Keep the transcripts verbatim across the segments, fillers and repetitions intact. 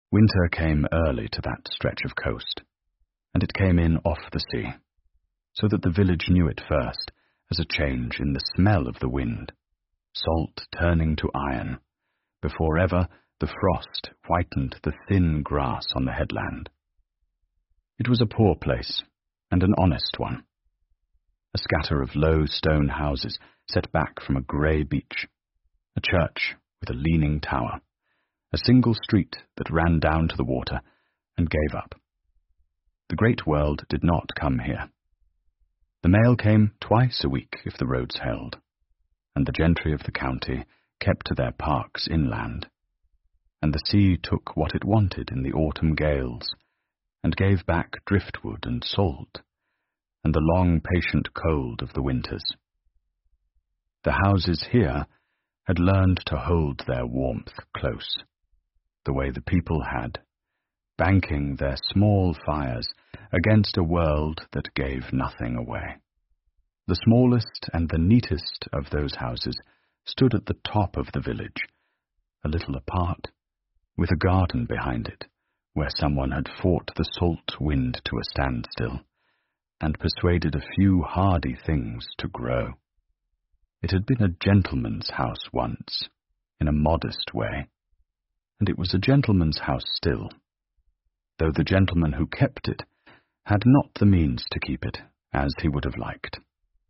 Winter came early to that stretch of coast, and it came in off the sea, so that the village knew it first as a change in the smell of the wind, salt turning to iron, before ever the frost whitened the thin grass on the headland. It was a poor place, and an honest one. A scatter of low stone houses set back from a grey beach, a church with a leaning tower, a single street that ran down to the water and gave up. The great world did not come here. The mail came twice a week if the roads held, and the gentry of the county kept to their parks inland, and the sea took what it wanted in the autumn gales, and gave back driftwood and salt, and the long patient cold of the winters. The houses here had learned to hold their warmth close, the way the people had, banking their small fires against a world that gave nothing away. The smallest and the neatest of those houses stood at the top of the village, a little apart, with a garden behind it, where someone had fought the salt wind to a standstill, and persuaded a few hardy things to grow. It had been a gentleman's house once, in a modest way, and it was a gentleman's house still, though the gentleman who kept it had not the means to keep it as he would have liked.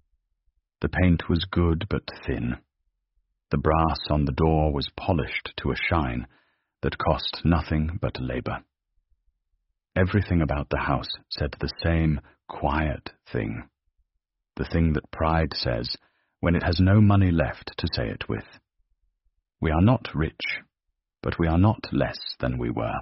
The paint was good but thin. The brass on the door was polished to a shine that cost nothing but labour. Everything about the house said the same quiet thing, the thing that pride says when it has no money left to say it with. We are not rich, but we are not less than we were.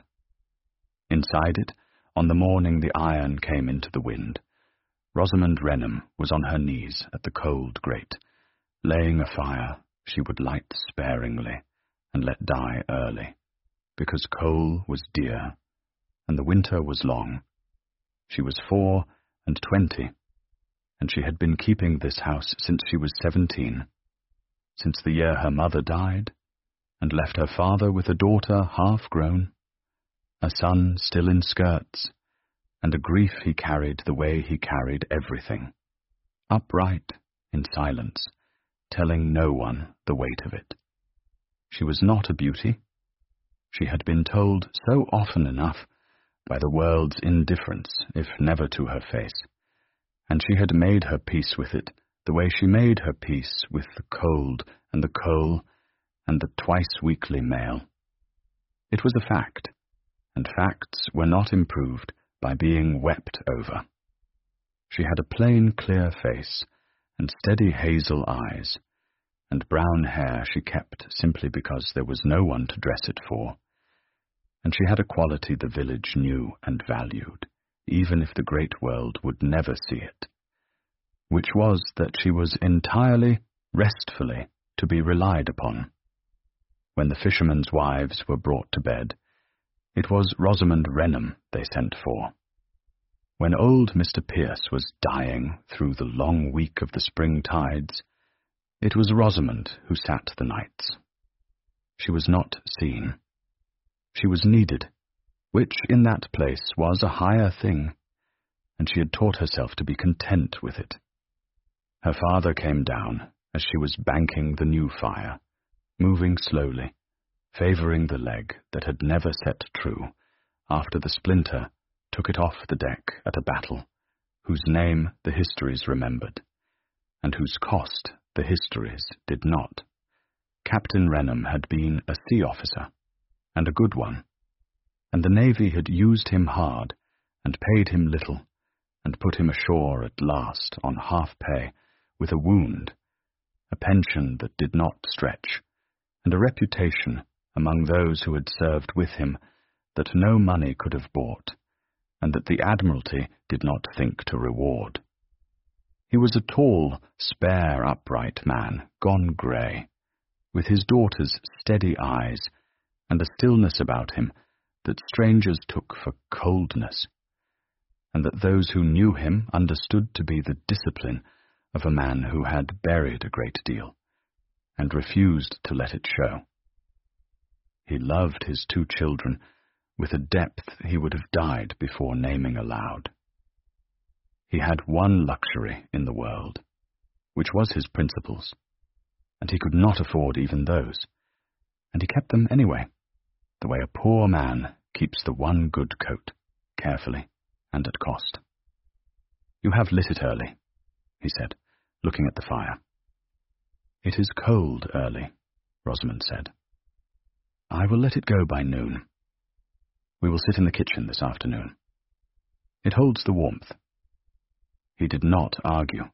Inside it, on the morning the iron came into the wind, Rosamond Renham was on her knees at the cold grate, laying a fire she would light sparingly and let die early, because coal was dear, and the winter was long. She was four and twenty, and she had been keeping this house since she was seventeen, since the year her mother died, and left her father with a daughter half-grown, a son still in skirts, and a grief he carried the way he carried everything, upright, in silence, telling no one the weight of it. She was not a beauty. She had been told so often enough by the world's indifference, if never to her face, and she had made her peace with it the way she made her peace with the cold and the coal and the twice-weekly mail. It was a fact, and facts were not improved by being wept over. She had a plain, clear face, and steady hazel eyes, and brown hair she kept simply because there was no one to dress it for, and she had a quality the village knew and valued, even if the great world would never see it, which was that she was entirely, restfully, to be relied upon. When the fishermen's wives were brought to bed, it was Rosamond Renham they sent for. When old Mister Pierce was dying through the long week of the spring tides, it was Rosamond who sat the nights. She was not seen. She was needed, which in that place was a higher thing, and she had taught herself to be content with it. Her father came down as she was banking the new fire, moving slowly, favouring the leg that had never set true after the splinter took it off the deck at a battle, whose name the histories remembered, and whose cost the histories did not. Captain Renham had been a sea officer, and a good one, and the Navy had used him hard, and paid him little, and put him ashore at last on half-pay, with a wound, a pension that did not stretch, and a reputation among those who had served with him that no money could have bought, and that the Admiralty did not think to reward. He was a tall, spare, upright man, gone grey, with his daughter's steady eyes, and a stillness about him that strangers took for coldness, and that those who knew him understood to be the discipline of a man who had buried a great deal, and refused to let it show. He loved his two children with a depth he would have died before naming aloud. He had one luxury in the world, which was his principles, and he could not afford even those, and he kept them anyway, the way a poor man keeps the one good coat, carefully and at cost. "You have lit it early," he said, looking at the fire. "It is cold early," Rosamond said. "I will let it go by noon. We will sit in the kitchen this afternoon. It holds the warmth." He did not argue.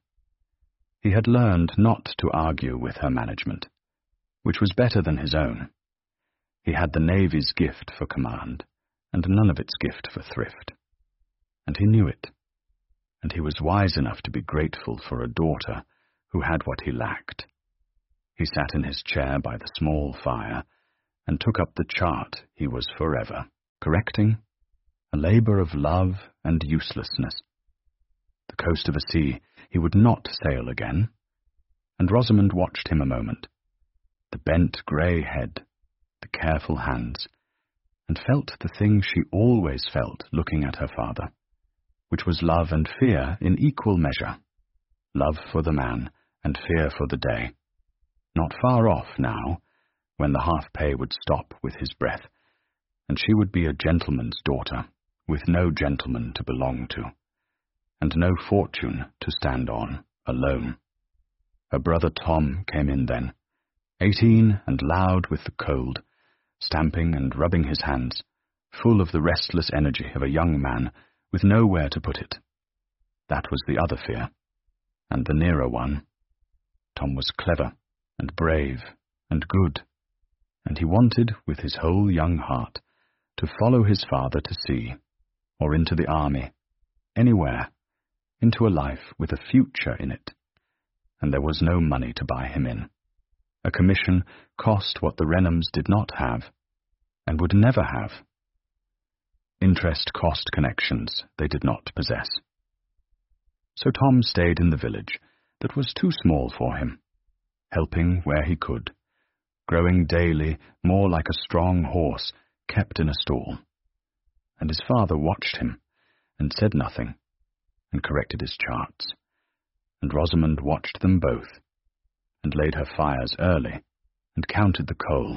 He had learned not to argue with her management, which was better than his own. He had the Navy's gift for command, and none of its gift for thrift. And he knew it, and he was wise enough to be grateful for a daughter who had what he lacked. He sat in his chair by the small fire and took up the chart he was forever correcting, a labour of love and uselessness. The coast of a sea he would not sail again, and Rosamond watched him a moment, the bent grey head, the careful hands, and felt the thing she always felt looking at her father, which was love and fear in equal measure, love for the man and fear for the day, not far off now, when the half-pay would stop with his breath, and she would be a gentleman's daughter, with no gentleman to belong to, and no fortune to stand on, alone. Her brother Tom came in then, eighteen and loud with the cold, stamping and rubbing his hands, full of the restless energy of a young man with nowhere to put it. That was the other fear, and the nearer one. Tom was clever and brave and good, and he wanted, with his whole young heart, to follow his father to sea, or into the army, anywhere, into a life with a future in it, and there was no money to buy him in. A commission cost what the Renhams did not have, and would never have. Interest cost connections they did not possess. So Tom stayed in the village that was too small for him, helping where he could, growing daily more like a strong horse kept in a stall. And his father watched him, and said nothing, and corrected his charts, and Rosamond watched them both, and laid her fires early, and counted the coal.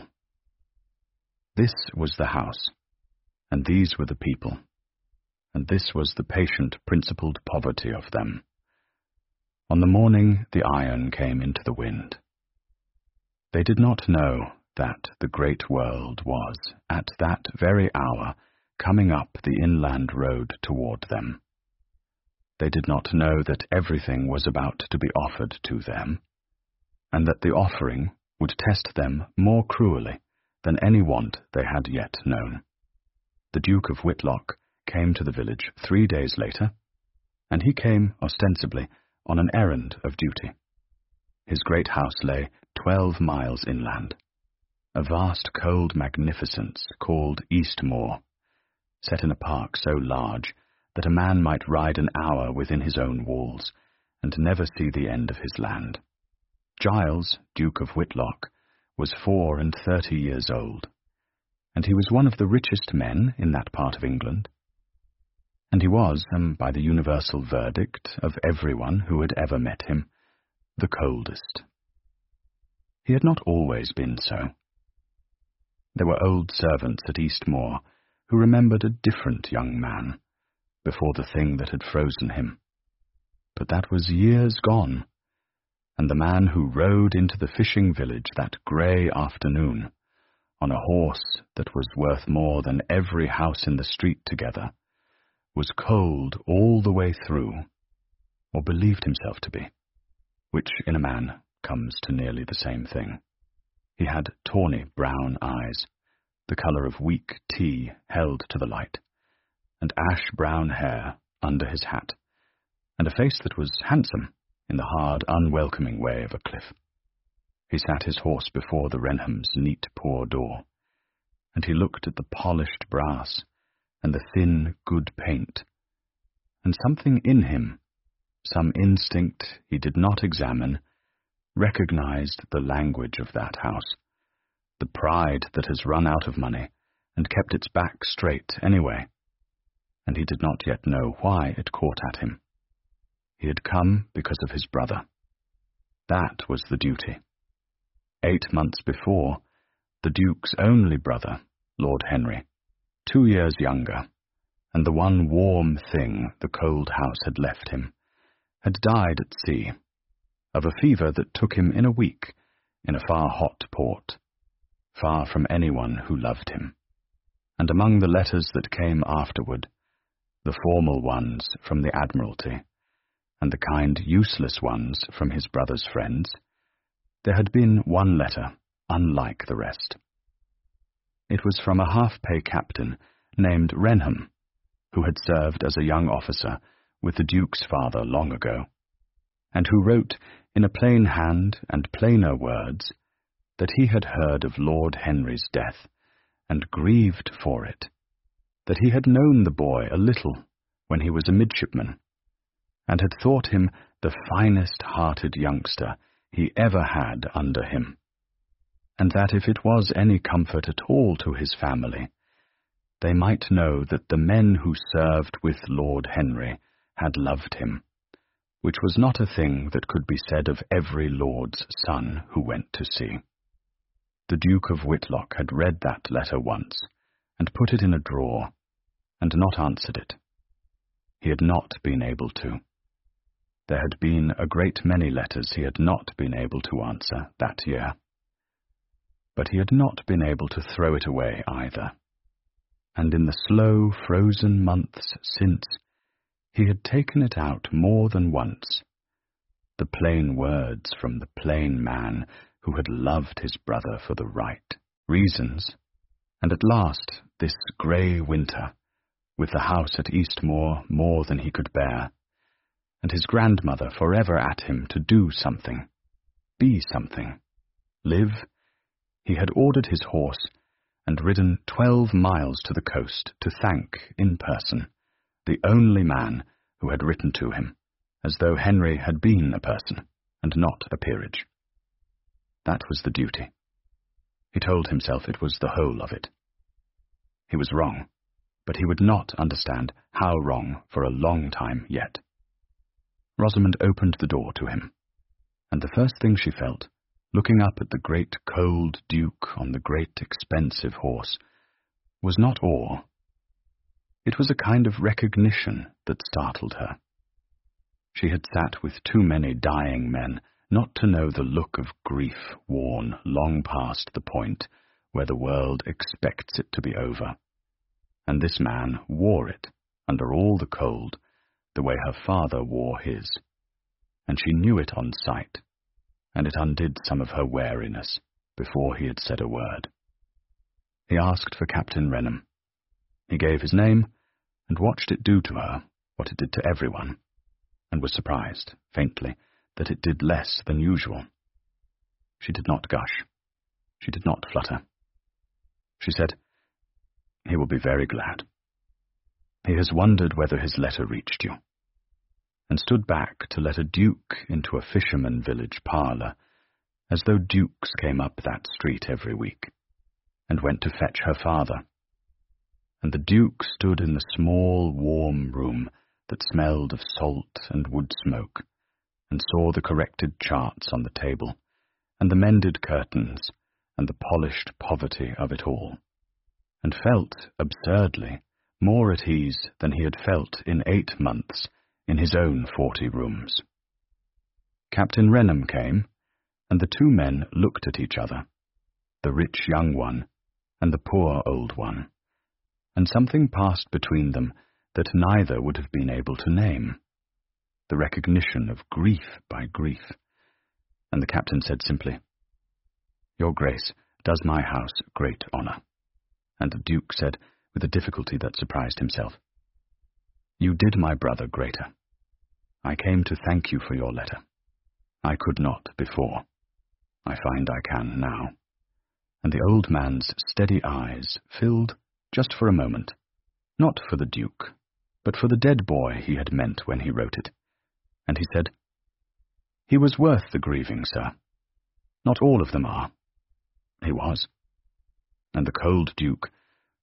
This was the house, and these were the people, and this was the patient, principled poverty of them. On the morning the iron came into the wind. They did not know that the great world was, at that very hour, coming up the inland road toward them. They did not know that everything was about to be offered to them, and that the offering would test them more cruelly than any want they had yet known. The Duke of Whitlock came to the village three days later, and he came, ostensibly, on an errand of duty. His great house lay twelve miles inland, a vast cold magnificence called Eastmoor, set in a park so large that a man might ride an hour within his own walls, and never see the end of his land. Giles, Duke of Whitlock, was four and thirty years old, and he was one of the richest men in that part of England, and he was, um, by the universal verdict of everyone who had ever met him, the coldest. He had not always been so. There were old servants at Eastmoor who remembered a different young man before the thing that had frozen him, but that was years gone, and the man who rode into the fishing village that grey afternoon, on a horse that was worth more than every house in the street together, was cold all the way through, or believed himself to be, which in a man comes to nearly the same thing. He had tawny brown eyes, the colour of weak tea held to the light, and ash-brown hair under his hat, and a face that was handsome in the hard, unwelcoming way of a cliff. He sat his horse before the Renhams' neat poor door, and he looked at the polished brass and the thin, good paint, and something in him, some instinct he did not examine, recognized the language of that house, the pride that has run out of money and kept its back straight anyway, and he did not yet know why it caught at him. He had come because of his brother. That was the duty. Eight months before, the Duke's only brother, Lord Henry, two years younger, and the one warm thing the cold house had left him, had died at sea, of a fever that took him in a week in a far hot port, far from anyone who loved him. And among the letters that came afterward, the formal ones from the Admiralty, and the kind useless ones from his brother's friends, there had been one letter unlike the rest. It was from a half-pay captain named Renham, who had served as a young officer with the Duke's father long ago, and who wrote in a plain hand and plainer words that he had heard of Lord Henry's death, and grieved for it, that he had known the boy a little when he was a midshipman, and had thought him the finest-hearted youngster he ever had under him, and that if it was any comfort at all to his family, they might know that the men who served with Lord Henry had loved him, which was not a thing that could be said of every lord's son who went to sea. The Duke of Whitlock had read that letter once, and put it in a drawer, and not answered it. He had not been able to. There had been a great many letters he had not been able to answer that year. But he had not been able to throw it away either. And in the slow, frozen months since, he had taken it out more than once, the plain words from the plain man who had loved his brother for the right reasons, and at last, this grey winter, with the house at Eastmoor more than he could bear, and his grandmother forever at him to do something, be something, live, he had ordered his horse and ridden twelve miles to the coast to thank, in person, the only man who had written to him, as though Henry had been a person, and not a peerage. That was the duty. He told himself it was the whole of it. He was wrong, but he would not understand how wrong for a long time yet. Rosamond opened the door to him, and the first thing she felt, looking up at the great cold Duke on the great expensive horse, was not awe. It was a kind of recognition that startled her. She had sat with too many dying men not to know the look of grief worn long past the point where the world expects it to be over, and this man wore it under all the cold, the way her father wore his, and she knew it on sight, and it undid some of her wariness before he had said a word. He asked for Captain Renham. He gave his name, and watched it do to her what it did to everyone, and was surprised, faintly, that it did less than usual. She did not gush. She did not flutter. She said, "He will be very glad. He has wondered whether his letter reached you," and stood back to let a duke into a fisherman village parlour, as though dukes came up that street every week, and went to fetch her father. And the duke stood in the small, warm room that smelled of salt and wood smoke, and saw the corrected charts on the table, and the mended curtains, and the polished poverty of it all, and felt, absurdly, more at ease than he had felt in eight months in his own forty rooms. Captain Renham came, and the two men looked at each other, the rich young one and the poor old one, and something passed between them that neither would have been able to name, the recognition of grief by grief, and the captain said simply, "Your Grace does my house great honour," and the Duke said, with a difficulty that surprised himself, "You did my brother greater. I came to thank you for your letter. I could not before. I find I can now." And the old man's steady eyes filled just for a moment, not for the Duke, but for the dead boy he had meant when he wrote it, and he said, "He was worth the grieving, sir. Not all of them are." He was. And the cold Duke,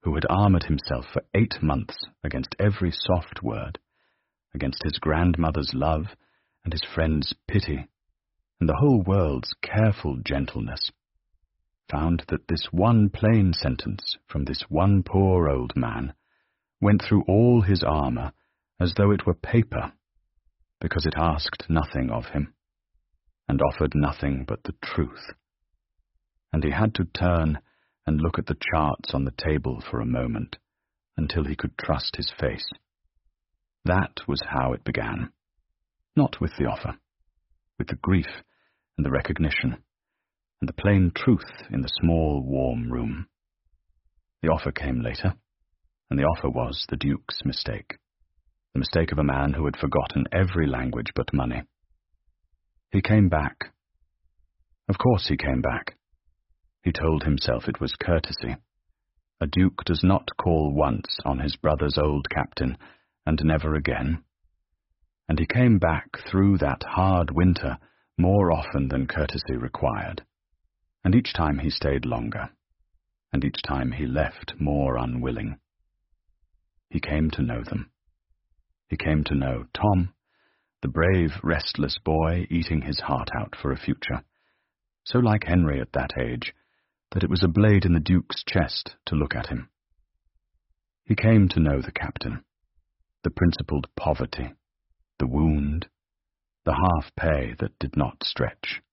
who had armoured himself for eight months against every soft word, against his grandmother's love and his friend's pity, and the whole world's careful gentleness, found that this one plain sentence from this one poor old man went through all his armour as though it were paper, because it asked nothing of him, and offered nothing but the truth. And he had to turn and look at the charts on the table for a moment, until he could trust his face. That was how it began, not with the offer, with the grief and the recognition, and the plain truth in the small, warm room. The offer came later, and the offer was the Duke's mistake, the mistake of a man who had forgotten every language but money. He came back. Of course he came back. He told himself it was courtesy. A duke does not call once on his brother's old captain, and never again. And he came back through that hard winter more often than courtesy required, and each time he stayed longer, and each time he left more unwilling. He came to know them. He came to know Tom, the brave, restless boy eating his heart out for a future, so like Henry at that age, that it was a blade in the Duke's chest to look at him. He came to know the captain, the principled poverty, the wound, the half-pay that did not stretch.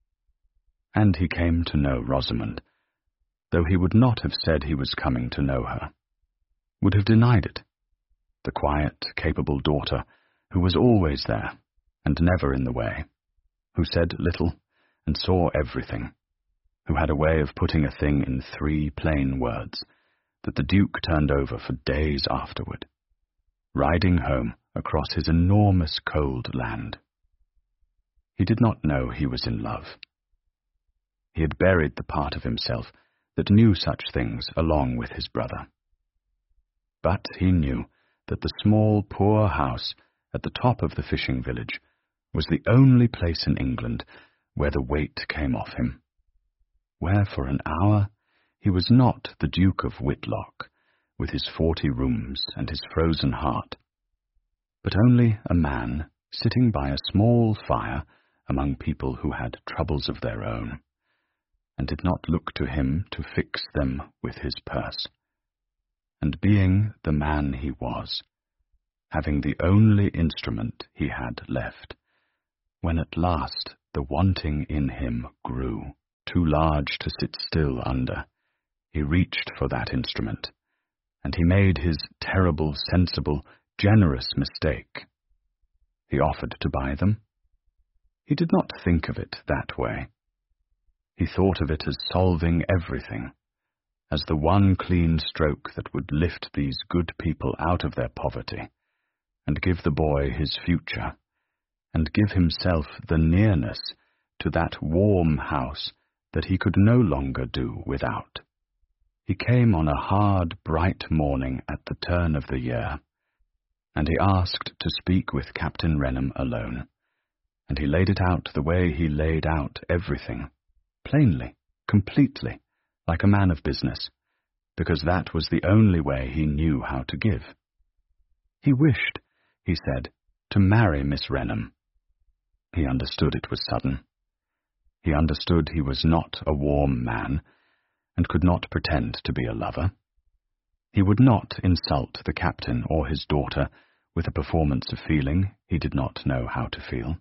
And he came to know Rosamond, though he would not have said he was coming to know her, would have denied it, the quiet, capable daughter who was always there and never in the way, who said little and saw everything, who had a way of putting a thing in three plain words that the Duke turned over for days afterward, riding home across his enormous cold land. He did not know he was in love. He had buried the part of himself that knew such things along with his brother. But he knew that the small, poor house at the top of the fishing village was the only place in England where the weight came off him, where for an hour he was not the Duke of Whitlock, with his forty rooms and his frozen heart, but only a man sitting by a small fire among people who had troubles of their own, and did not look to him to fix them with his purse, and being the man he was, having the only instrument he had left, when at last the wanting in him grew, too large to sit still under, he reached for that instrument, and he made his terrible, sensible, generous mistake. He offered to buy them. He did not think of it that way. He thought of it as solving everything, as the one clean stroke that would lift these good people out of their poverty, and give the boy his future, and give himself the nearness to that warm house that he could no longer do without. He came on a hard, bright morning at the turn of the year, and he asked to speak with Captain Renham alone, and he laid it out the way he laid out everything, plainly, completely, like a man of business, because that was the only way he knew how to give. He wished, he said, to marry Miss Renham. He understood it was sudden. He understood he was not a warm man, and could not pretend to be a lover. He would not insult the captain or his daughter with a performance of feeling he did not know how to feel.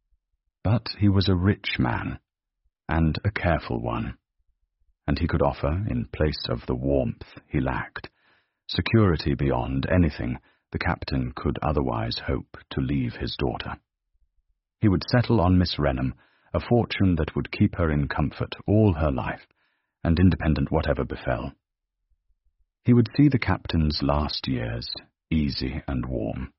But he was a rich man, and a careful one, and he could offer, in place of the warmth he lacked, security beyond anything the captain could otherwise hope to leave his daughter. He would settle on Miss Renham a fortune that would keep her in comfort all her life, and independent whatever befell. He would see the captain's last years easy and warm.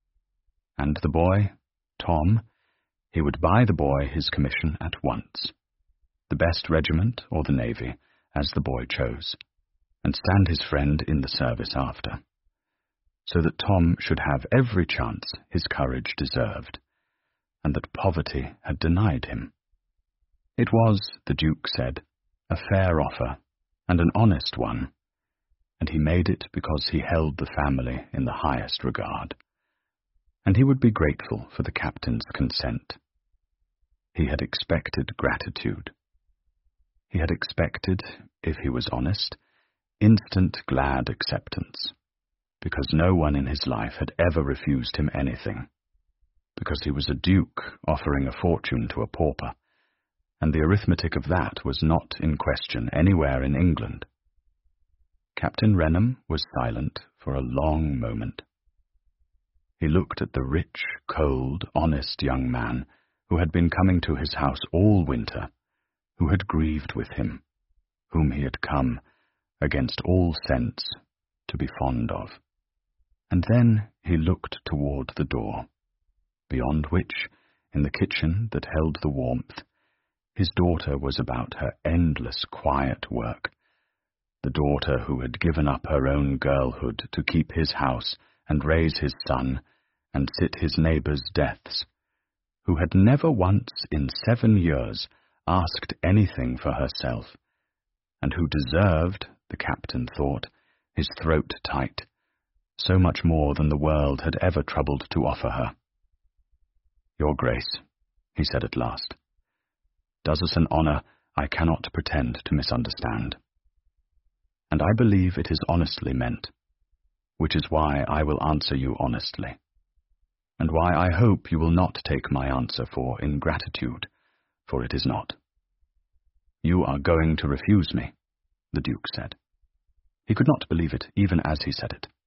And the boy, Tom, he would buy the boy his commission at once, the best regiment or the navy, as the boy chose, and stand his friend in the service after, so that Tom should have every chance his courage deserved, and that poverty had denied him. It was, the Duke said, a fair offer, and an honest one, and he made it because he held the family in the highest regard, and he would be grateful for the captain's consent. He had expected gratitude. He had expected, if he was honest, instant glad acceptance, because no one in his life had ever refused him anything, because he was a duke offering a fortune to a pauper, and the arithmetic of that was not in question anywhere in England. Captain Renham was silent for a long moment. He looked at the rich, cold, honest young man who had been coming to his house all winter, who had grieved with him, whom he had come, against all sense, to be fond of. And then he looked toward the door, beyond which, in the kitchen that held the warmth, his daughter was about her endless quiet work, the daughter who had given up her own girlhood to keep his house and raise his son and sit his neighbours' deaths, who had never once in seven years asked anything for herself, and who deserved, the captain thought, his throat tight, so much more than the world had ever troubled to offer her. "Your Grace," he said at last, "does us an honour I cannot pretend to misunderstand. And I believe it is honestly meant, which is why I will answer you honestly, and why I hope you will not take my answer for ingratitude, for it is not. You are going to refuse me," the Duke said. He could not believe it, even as he said it.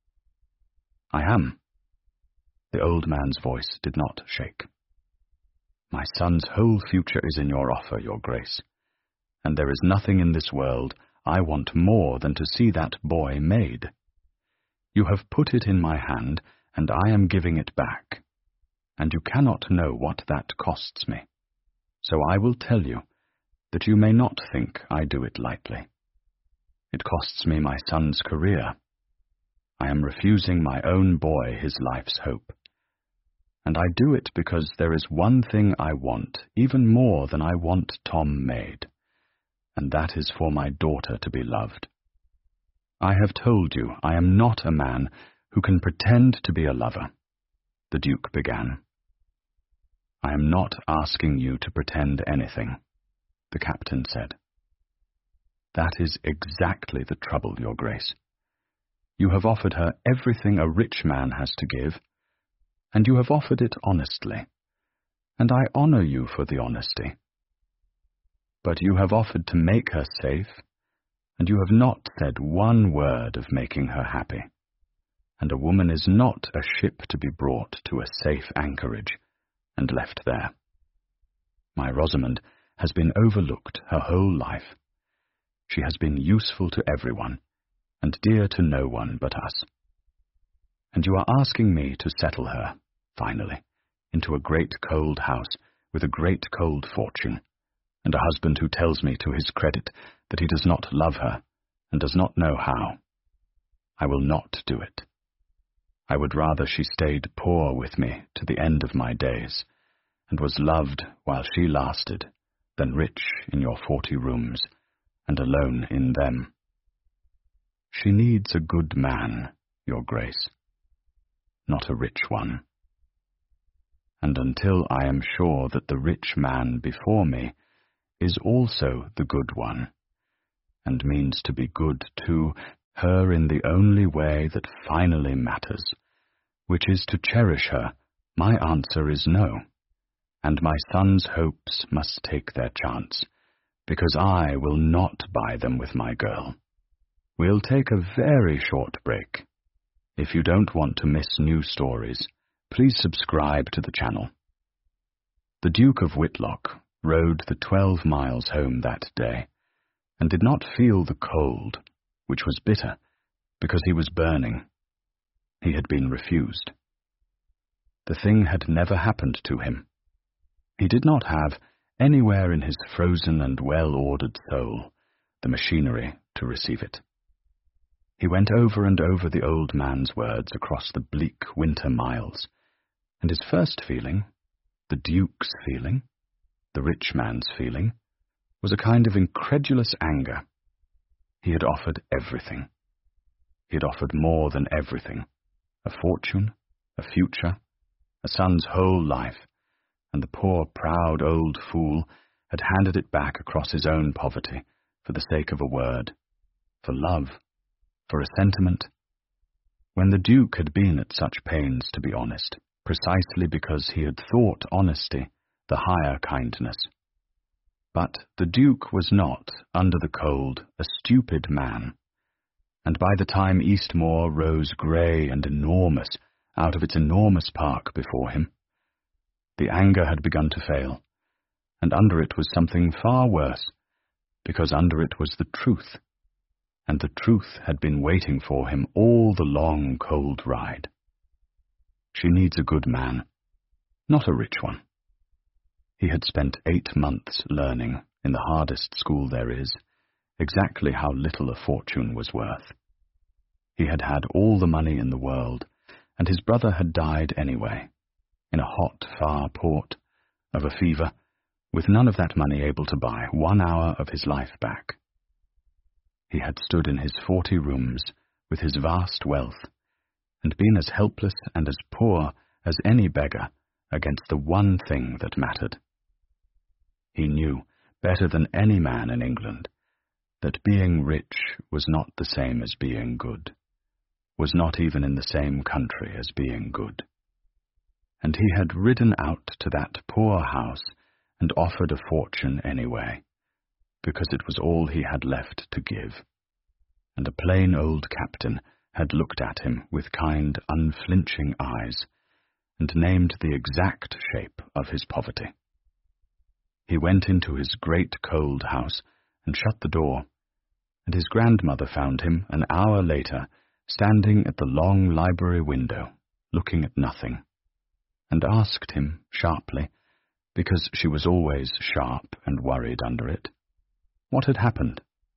"I am." The old man's voice did not shake. "My son's whole future is in your offer, your Grace, and there is nothing in this world I want more than to see that boy made. You have put it in my hand, and I am giving it back, and you cannot know what that costs me. So I will tell you, that you may not think I do it lightly. It costs me my son's career. I am refusing my own boy his life's hope. And I do it because there is one thing I want, even more than I want Tom made, and that is for my daughter to be loved. I have told you I am not a man who can pretend to be a lover," the Duke began. "I am not asking you to pretend anything," the captain said. "That is exactly the trouble, your Grace. You have offered her everything a rich man has to give, and you have offered it honestly, and I honour you for the honesty. But you have offered to make her safe, and you have not said one word of making her happy, and a woman is not a ship to be brought to a safe anchorage and left there. My Rosamond has been overlooked her whole life. She has been useful to everyone, and dear to no one but us. And you are asking me to settle her, finally, into a great cold house with a great cold fortune, and a husband who tells me to his credit that he does not love her and does not know how. I will not do it. I would rather she stayed poor with me to the end of my days, and was loved while she lasted, than rich in your forty rooms, and alone in them. She needs a good man, your Grace, not a rich one. And until I am sure that the rich man before me is also the good one, and means to be good to her in the only way that finally matters, which is to cherish her, my answer is no, and my son's hopes must take their chance, because I will not buy them with my girl. We'll take a very short break. If you don't want to miss new stories, please subscribe to the channel. The Duke of Whitlock rode the twelve miles home that day, and did not feel the cold, which was bitter, because he was burning. He had been refused. The thing had never happened to him. He did not have, anywhere in his frozen and well-ordered soul, the machinery to receive it. He went over and over the old man's words across the bleak winter miles, and his first feeling, the Duke's feeling, the rich man's feeling, was a kind of incredulous anger. He had offered everything. He had offered more than everything, a fortune, a future, a son's whole life, and the poor, proud old fool had handed it back across his own poverty for the sake of a word, for love, for a sentiment. When the Duke had been at such pains to be honest, precisely because he had thought honesty the higher kindness. But the Duke was not, under the cold, a stupid man, and by the time Eastmoor rose grey and enormous out of its enormous park before him, the anger had begun to fail, and under it was something far worse, because under it was the truth, and the truth had been waiting for him all the long, cold ride. She needs a good man, not a rich one. He had spent eight months learning, in the hardest school there is, exactly how little a fortune was worth. He had had all the money in the world, and his brother had died anyway, in a hot, far port, of a fever, with none of that money able to buy one hour of his life back. He had stood in his forty rooms, with his vast wealth, and been as helpless and as poor as any beggar against the one thing that mattered. He knew, better than any man in England, that being rich was not the same as being good, was not even in the same country as being good. And he had ridden out to that poor house and offered a fortune anyway, because it was all he had left to give. And a plain old captain had looked at him with kind, unflinching eyes, and named the exact shape of his poverty. He went into his great cold house and shut the door, and his grandmother found him an hour later standing at the long library window, looking at nothing, and asked him sharply, because she was always sharp and worried under it, what had happened.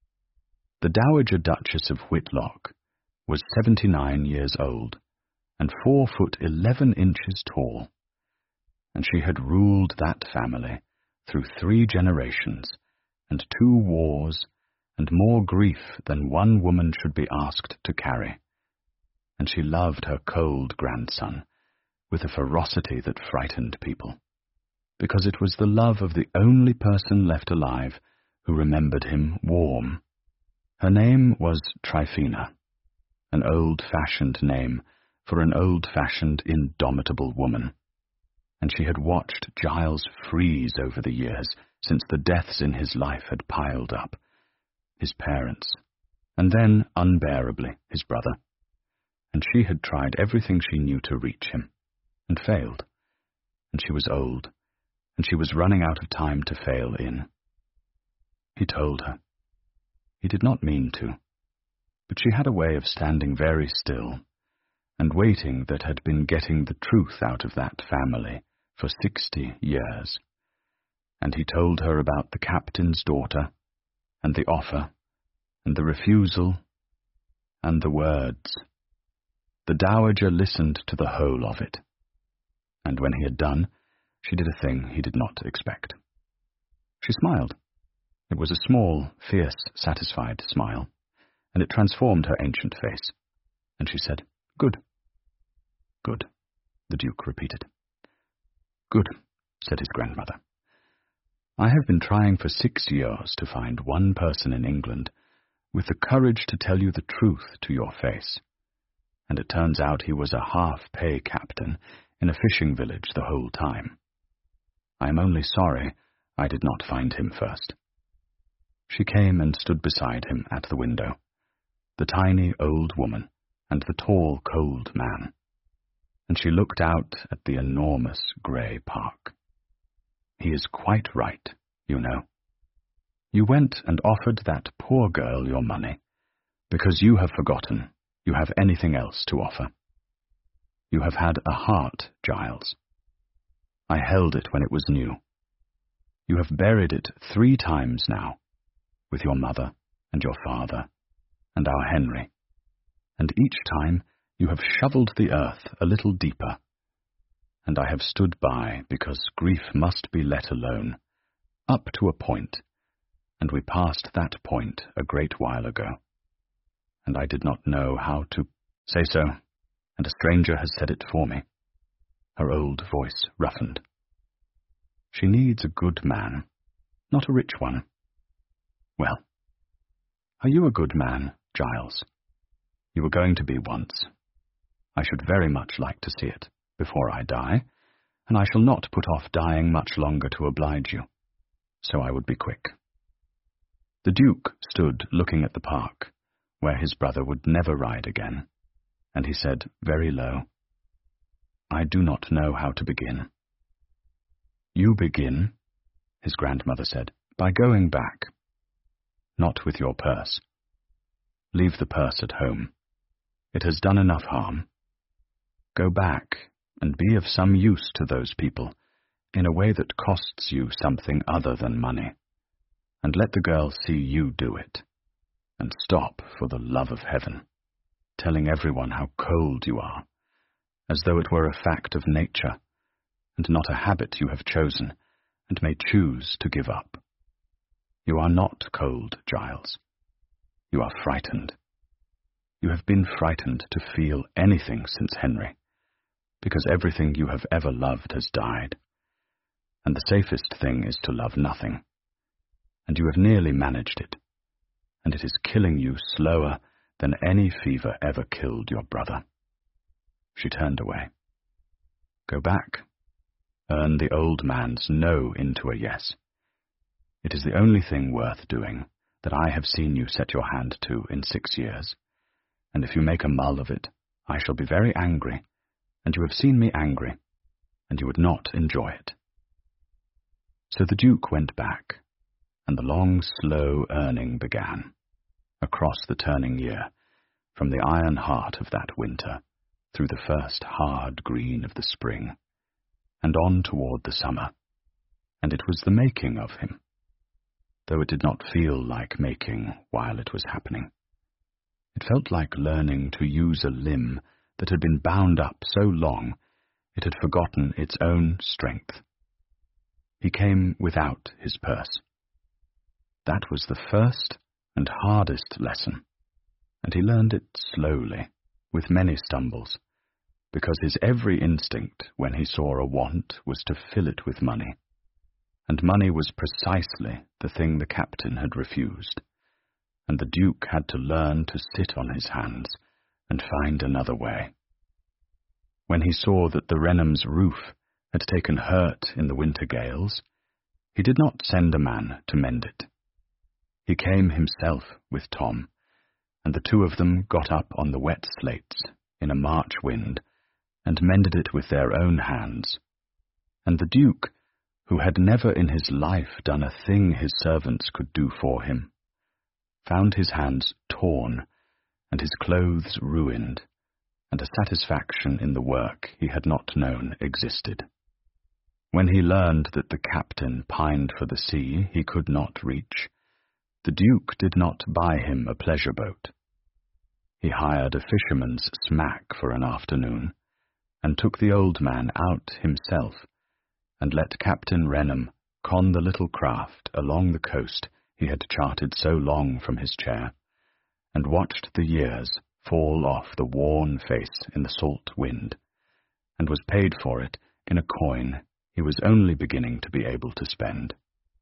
The Dowager Duchess of Whitlock was seventy-nine years old, and four foot eleven inches tall, and she had ruled that family through three generations, and two wars, and more grief than one woman should be asked to carry, and she loved her cold grandson with a ferocity that frightened people, because it was the love of the only person left alive who remembered him warm. Her name was Tryphena, an old-fashioned name for an old-fashioned, indomitable woman, and she had watched Giles freeze over the years since the deaths in his life had piled up, his parents, and then, unbearably, his brother, and she had tried everything she knew to reach him, and failed, and she was old, and she was running out of time to fail in. He told her. He did not mean to, but she had a way of standing very still, and waiting that had been getting the truth out of that family for sixty years. And he told her about the captain's daughter, and the offer, and the refusal, and the words. The Dowager listened to the whole of it, and when he had done, she did a thing he did not expect. She smiled. It was a small, fierce, satisfied smile, and it transformed her ancient face, and she said, "Good." "Good," the Duke repeated. "Good," said his grandmother. "I have been trying for six years to find one person in England with the courage to tell you the truth to your face, and it turns out he was a half-pay captain in a fishing village the whole time. I am only sorry I did not find him first." She came and stood beside him at the window, the tiny old woman and the tall, cold man, and she looked out at the enormous grey park. "He is quite right, you know. You went and offered that poor girl your money, because you have forgotten you have anything else to offer. You have had a heart, Giles. I held it when it was new. You have buried it three times now, with your mother and your father and our Henry, and each time you have shovelled the earth a little deeper, and I have stood by because grief must be let alone, up to a point, and we passed that point a great while ago. and I did not know how to say so, and a stranger has said it for me. Her old voice roughened. She needs a good man, not a rich one. Well, are you a good man, Giles? You were going to be once. I should very much like to see it before I die, and I shall not put off dying much longer to oblige you, so I would be quick. The Duke stood looking at the park, where his brother would never ride again, and he said very low, I do not know how to begin. You begin, his grandmother said, by going back. Not with your purse. Leave the purse at home. It has done enough harm. Go back and be of some use to those people in a way that costs you something other than money, and let the girl see you do it. And stop, for the love of heaven, telling everyone how cold you are, as though it were a fact of nature, and not a habit you have chosen, and may choose to give up. You are not cold, Giles. You are frightened. You have been frightened to feel anything since Henry, because everything you have ever loved has died, and the safest thing is to love nothing, and you have nearly managed it, and it is killing you slower than any fever ever killed your brother. She turned away. Go back. Earn the old man's no into a yes. It is the only thing worth doing that I have seen you set your hand to in six years, and if you make a mull of it, I shall be very angry, and you have seen me angry, and you would not enjoy it. So the Duke went back, and the long, slow earning began, across the turning year, from the iron heart of that winter, through the first hard green of the spring, and on toward the summer, and it was the making of him, though it did not feel like making while it was happening. It felt like learning to use a limb that had been bound up so long it had forgotten its own strength. He came without his purse. That was the first and hardest lesson, and he learned it slowly, with many stumbles, because his every instinct when he saw a want was to fill it with money, and money was precisely the thing the captain had refused, and the Duke had to learn to sit on his hands and find another way. When he saw that the Renham's roof had taken hurt in the winter gales, he did not send a man to mend it. He came himself with Tom, and the two of them got up on the wet slates in a March wind and mended it with their own hands, and the Duke, who had never in his life done a thing his servants could do for him, found his hands torn and his clothes ruined, and a satisfaction in the work he had not known existed. When he learned that the captain pined for the sea he could not reach, the Duke did not buy him a pleasure boat. He hired a fisherman's smack for an afternoon, and took the old man out himself, and let Captain Renham con the little craft along the coast he had charted so long from his chair, and watched the years fall off the worn face in the salt wind, and was paid for it in a coin he was only beginning to be able to spend.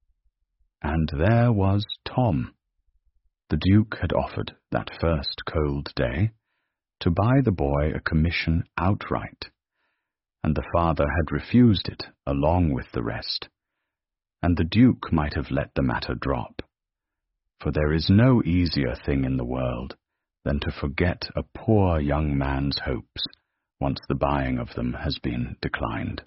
And there was Tom. The Duke had offered, that first cold day, to buy the boy a commission outright, and the father had refused it along with the rest, and the Duke might have let the matter drop, for there is no easier thing in the world than to forget a poor young man's hopes once the buying of them has been declined.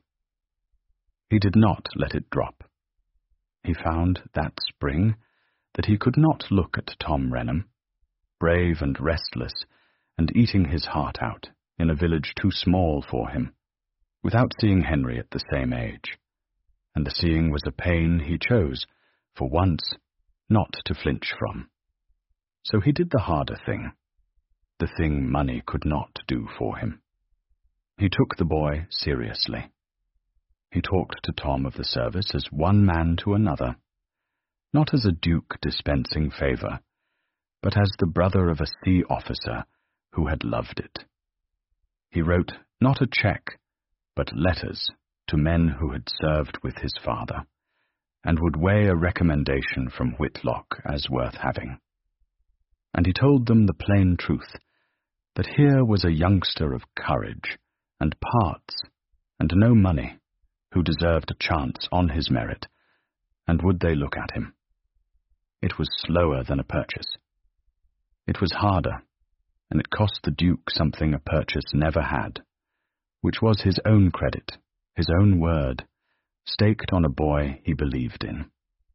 He did not let it drop. He found that spring that he could not look at Tom Renham, brave and restless, and eating his heart out in a village too small for him, without seeing Henry at the same age, and the seeing was a pain he chose, for once, not to flinch from. So he did the harder thing, the thing money could not do for him. He took the boy seriously. He talked to Tom of the service as one man to another, not as a duke dispensing favour, but as the brother of a sea officer who had loved it. He wrote not a cheque, but letters to men who had served with his father, and would weigh a recommendation from Whitlock as worth having. And he told them the plain truth, that here was a youngster of courage and parts and no money, who deserved a chance on his merit, and would they look at him? It was slower than a purchase. It was harder, and it cost the Duke something a purchase never had, which was his own credit, his own word, staked on a boy he believed in.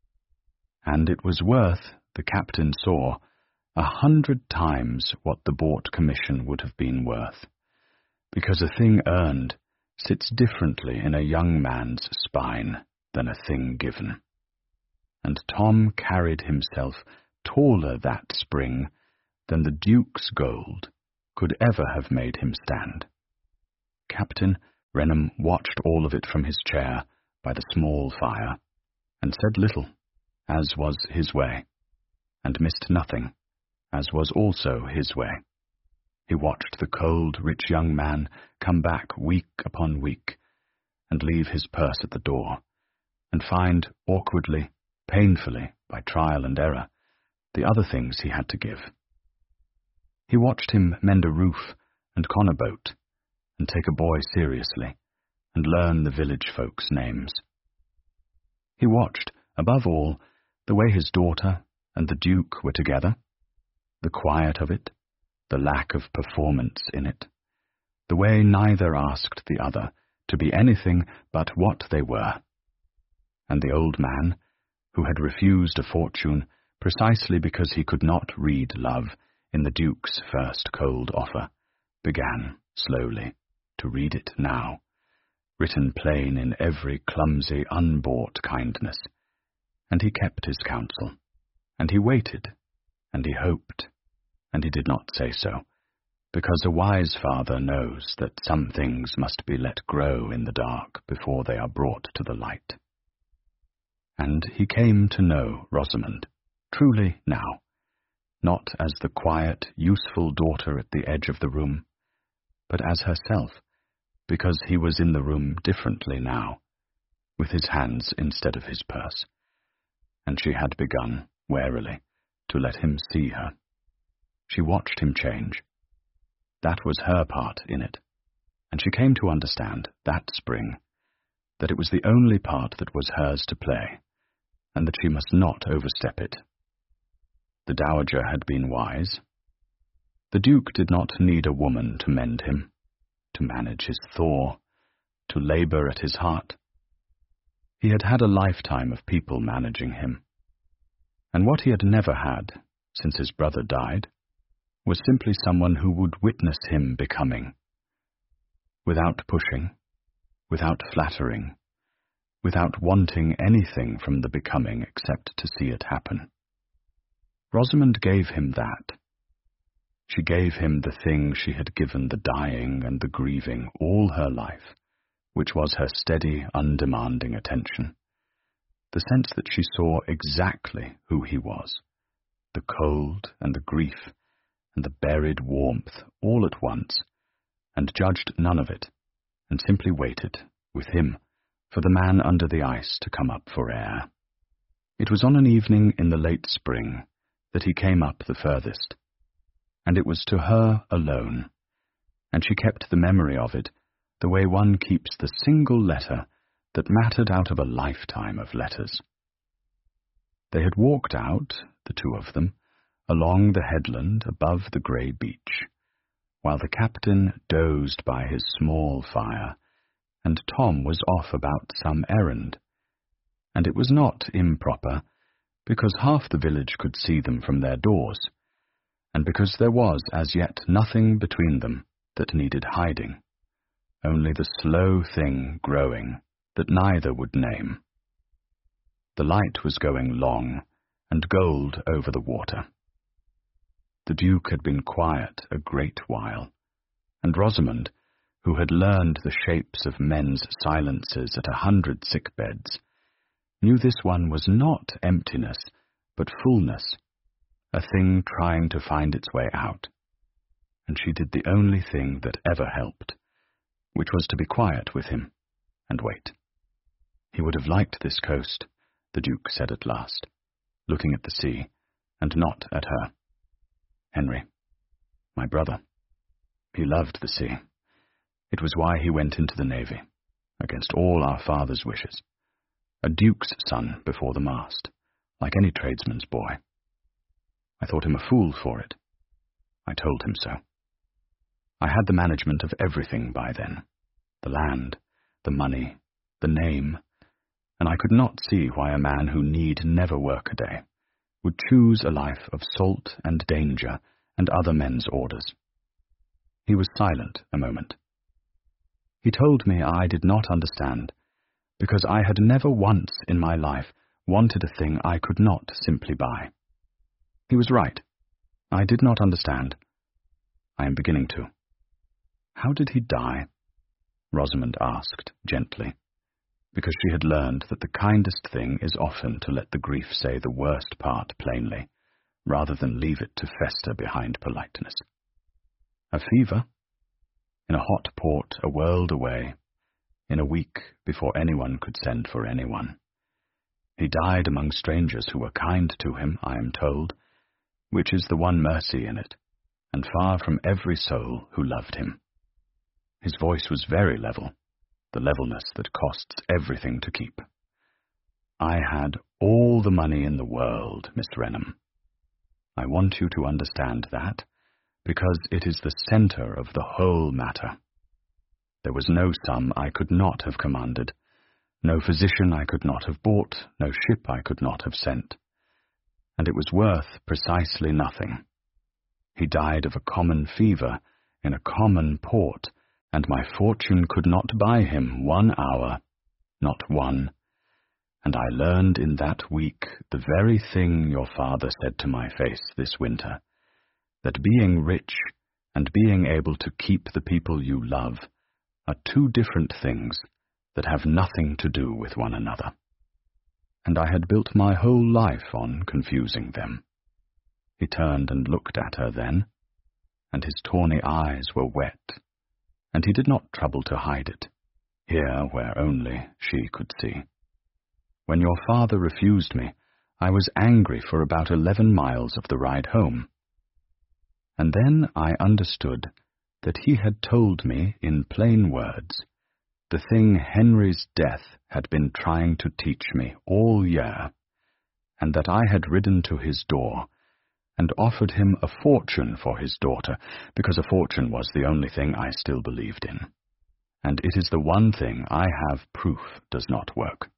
And it was worth, the captain saw, a hundred times what the bought commission would have been worth, because a thing earned sits differently in a young man's spine than a thing given. And Tom carried himself taller that spring than the Duke's gold could ever have made him stand. Captain Renham watched all of it from his chair by the small fire, and said little, as was his way, and missed nothing, as was also his way. He watched the cold, rich young man come back week upon week, and leave his purse at the door, and find awkwardly, painfully, by trial and error, the other things he had to give. He watched him mend a roof and con a boat, and take a boy seriously, and learn the village folks' names. He watched, above all, the way his daughter and the Duke were together, the quiet of it, the lack of performance in it, the way neither asked the other to be anything but what they were. And the old man, who had refused a fortune precisely because he could not read love in the Duke's first cold offer, began, slowly, to read it now, written plain in every clumsy, unbought kindness. And he kept his counsel, and he waited, and he hoped, and he did not say so, because a wise father knows that some things must be let grow in the dark before they are brought to the light. And he came to know Rosamond, truly now, not as the quiet, useful daughter at the edge of the room, but as herself, because he was in the room differently now, with his hands instead of his purse, and she had begun, warily, to let him see her. She watched him change. That was her part in it, and she came to understand, that spring, that it was the only part that was hers to play, and that she must not overstep it. The dowager had been wise. The Duke did not need a woman to mend him, to manage his thaw, to labour at his heart. He had had a lifetime of people managing him, and what he had never had, since his brother died, was simply someone who would witness him becoming, without pushing, without flattering, without wanting anything from the becoming except to see it happen. Rosamond gave him that. She gave him the thing she had given the dying and the grieving all her life, which was her steady, undemanding attention, the sense that she saw exactly who he was, the cold and the grief and the buried warmth all at once, and judged none of it, and simply waited, with him, for the man under the ice to come up for air. It was on an evening in the late spring that he came up the furthest, and it was to her alone, and she kept the memory of it the way one keeps the single letter that mattered out of a lifetime of letters. They had walked out, the two of them, along the headland above the grey beach, while the captain dozed by his small fire, and Tom was off about some errand. And it was not improper, because half the village could see them from their doors, and because there was as yet nothing between them that needed hiding, only the slow thing growing that neither would name. The light was going long and gold over the water. The Duke had been quiet a great while, and Rosamond, who had learned the shapes of men's silences at a hundred sick beds, knew this one was not emptiness, but fullness, a thing trying to find its way out, and she did the only thing that ever helped, which was to be quiet with him and wait. He would have liked this coast, the Duke said at last, looking at the sea, and not at her. Henry, my brother. He loved the sea. It was why he went into the navy, against all our father's wishes. A duke's son before the mast, like any tradesman's boy. I thought him a fool for it. I told him so. I had the management of everything by then, the land, the money, the name, and I could not see why a man who need never work a day would choose a life of salt and danger and other men's orders. He was silent a moment. He told me I did not understand, because I had never once in my life wanted a thing I could not simply buy. He was right. I did not understand. I am beginning to. How did he die? Rosamond asked gently, because she had learned that the kindest thing is often to let the grief say the worst part plainly, rather than leave it to fester behind politeness. A fever? In a hot port a world away, in a week before anyone could send for anyone. He died among strangers who were kind to him, I am told, which is the one mercy in it, and far from every soul who loved him. His voice was very level, the levelness that costs everything to keep. I had all the money in the world, Miss Renham. I want you to understand that, because it is the centre of the whole matter. There was no sum I could not have commanded, no physician I could not have bought, no ship I could not have sent. And it was worth precisely nothing. He died of a common fever in a common port, and my fortune could not buy him one hour, not one. And I learned in that week the very thing your father said to my face this winter, that being rich and being able to keep the people you love are two different things that have nothing to do with one another. And I had built my whole life on confusing them. He turned and looked at her then, and his tawny eyes were wet, and he did not trouble to hide it, here where only she could see. When your father refused me, I was angry for about eleven miles of the ride home. And then I understood that he had told me in plain words the thing Henry's death had been trying to teach me all year, and that I had ridden to his door and offered him a fortune for his daughter, because a fortune was the only thing I still believed in, and it is the one thing I have proof does not work.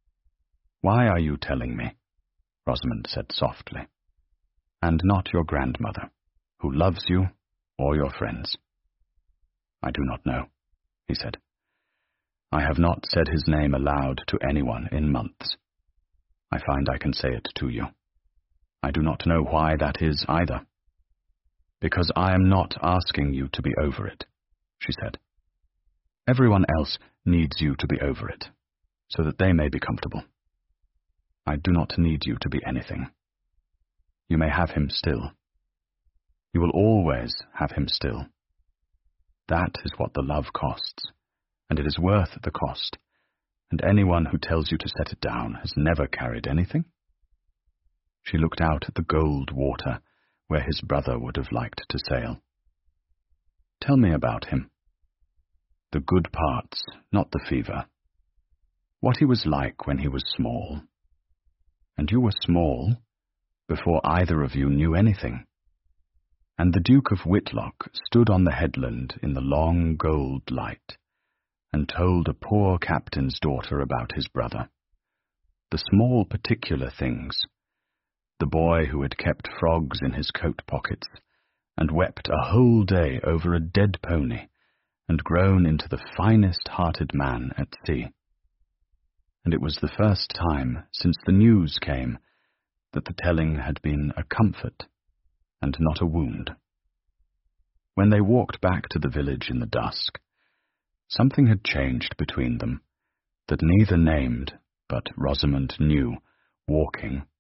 Why are you telling me? Rosamond said softly, and not your grandmother, who loves you, or your friends? I do not know, he said. I have not said his name aloud to anyone in months. I find I can say it to you. I do not know why that is either. Because I am not asking you to be over it, she said. Everyone else needs you to be over it, so that they may be comfortable. I do not need you to be anything. You may have him still. You will always have him still. That is what the love costs, and it is worth the cost, and anyone who tells you to set it down has never carried anything. She looked out at the gold water, where his brother would have liked to sail. Tell me about him. The good parts, not the fever. What he was like when he was small. And you were small, before either of you knew anything. And the Duke of Whitlock stood on the headland in the long gold light, and told a poor captain's daughter about his brother. The small particular things. The boy who had kept frogs in his coat pockets, and wept a whole day over a dead pony, and grown into the finest-hearted man at sea. And it was the first time since the news came that the telling had been a comfort, and not a wound. When they walked back to the village in the dusk, something had changed between them, that neither named, but Rosamond knew, walking,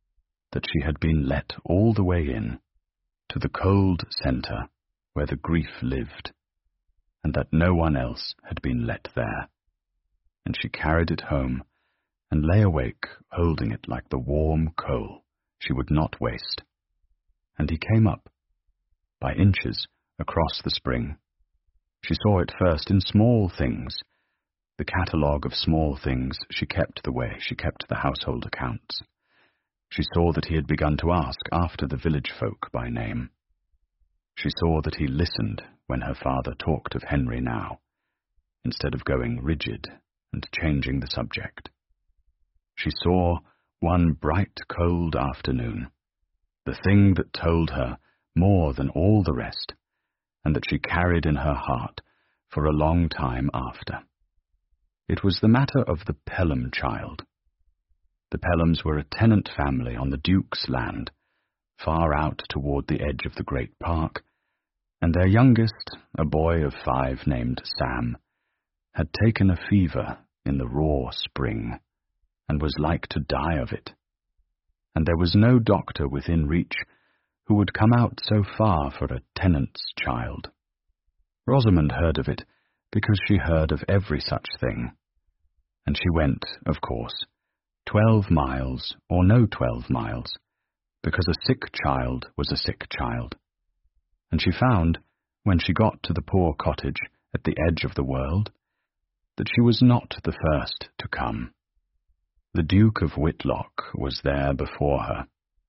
that she had been let all the way in, to the cold centre where the grief lived, and that no one else had been let there. And she carried it home, and lay awake, holding it like the warm coal she would not waste. And he came up, by inches, across the spring. She saw it first in small things, the catalogue of small things she kept the way she kept the household accounts. She saw that he had begun to ask after the village folk by name. She saw that he listened when her father talked of Henry now, instead of going rigid and changing the subject. She saw, one bright cold afternoon, the thing that told her more than all the rest, and that she carried in her heart for a long time after. It was the matter of the Pelham child. The Pelhams were a tenant family on the Duke's land, far out toward the edge of the great park, and their youngest, a boy of five named Sam, had taken a fever in the raw spring, and was like to die of it. And there was no doctor within reach who would come out so far for a tenant's child. Rosamond heard of it because she heard of every such thing, and she went, of course, twelve miles or no twelve miles, because a sick child was a sick child. And she found, when she got to the poor cottage at the edge of the world, that she was not the first to come. The Duke of Whitlock was there before her.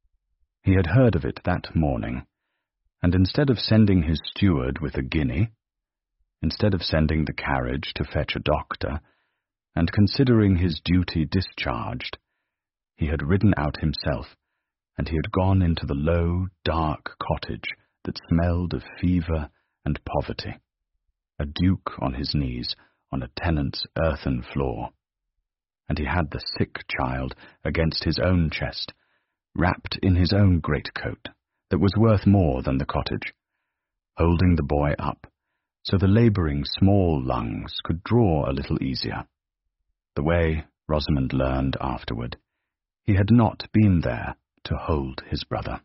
He had heard of it that morning, and instead of sending his steward with a guinea, instead of sending the carriage to fetch a doctor, and considering his duty discharged, he had ridden out himself, and he had gone into the low, dark cottage that smelled of fever and poverty, a duke on his knees on a tenant's earthen floor. And he had the sick child against his own chest, wrapped in his own greatcoat that was worth more than the cottage, holding the boy up so the labouring small lungs could draw a little easier. The way, Rosamond learned afterward, he had not been there to hold his brother.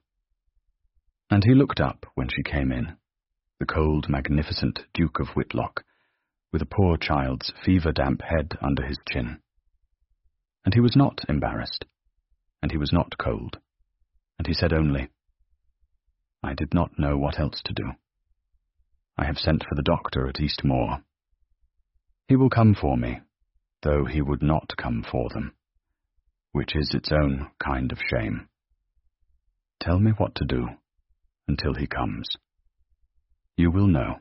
And he looked up when she came in, the cold, magnificent Duke of Whitlock, with a poor child's fever-damp head under his chin. And he was not embarrassed, and he was not cold, and he said only, "I did not know what else to do. I have sent for the doctor at Eastmoor. He will come for me, though he would not come for them, which is its own kind of shame. Tell me what to do until he comes. You will know.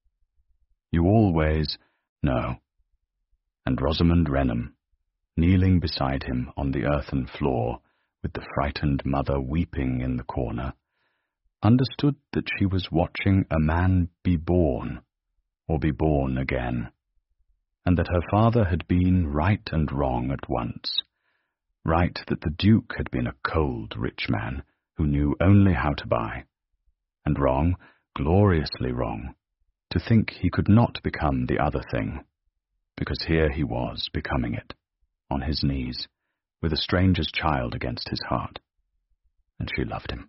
You always know." And Rosamond Renham, kneeling beside him on the earthen floor, with the frightened mother weeping in the corner, understood that she was watching a man be born, or be born again, and that her father had been right and wrong at once. Right that the Duke had been a cold, rich man who knew only how to buy, and wrong, gloriously wrong, to think he could not become the other thing, because here he was becoming it, on his knees, with a stranger's child against his heart. And she loved him.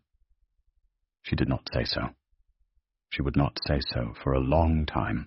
She did not say so. She would not say so for a long time.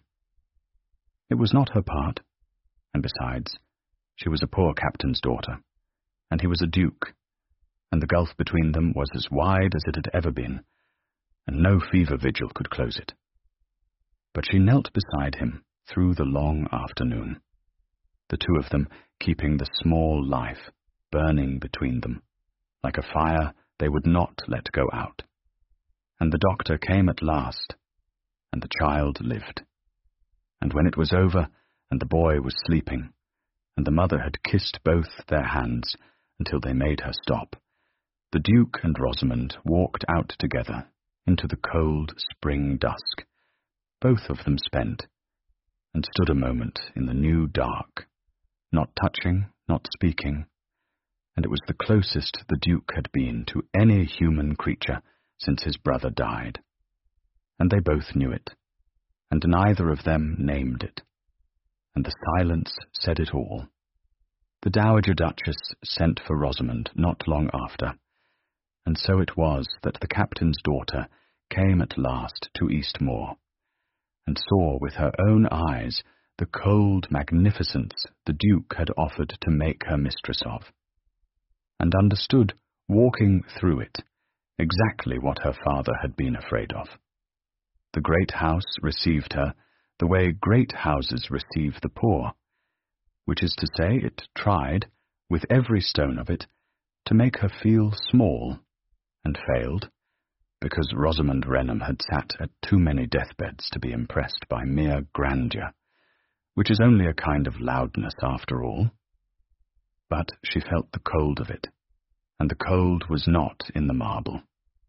It was not her part, and besides, she was a poor captain's daughter, and he was a duke, and the gulf between them was as wide as it had ever been, and no fever vigil could close it. But she knelt beside him through the long afternoon, the two of them keeping the small life burning between them, like a fire they would not let go out. And the doctor came at last, and the child lived. And when it was over, and the boy was sleeping, and the mother had kissed both their hands until they made her stop, the Duke and Rosamond walked out together into the cold spring dusk, both of them spent, and stood a moment in the new dark, not touching, not speaking, and it was the closest the Duke had been to any human creature since his brother died. And they both knew it, and neither of them named it, and the silence said it all. The Dowager Duchess sent for Rosamond not long after, And so it was that the captain's daughter came at last to Eastmoor, and saw with her own eyes the cold magnificence the Duke had offered to make her mistress of, and understood, walking through it, exactly what her father had been afraid of. The great house received her the way great houses receive the poor, which is to say, it tried, with every stone of it, to make her feel small, and failed, because Rosamond Renham had sat at too many deathbeds to be impressed by mere grandeur, which is only a kind of loudness after all. But she felt the cold of it, and the cold was not in the marble.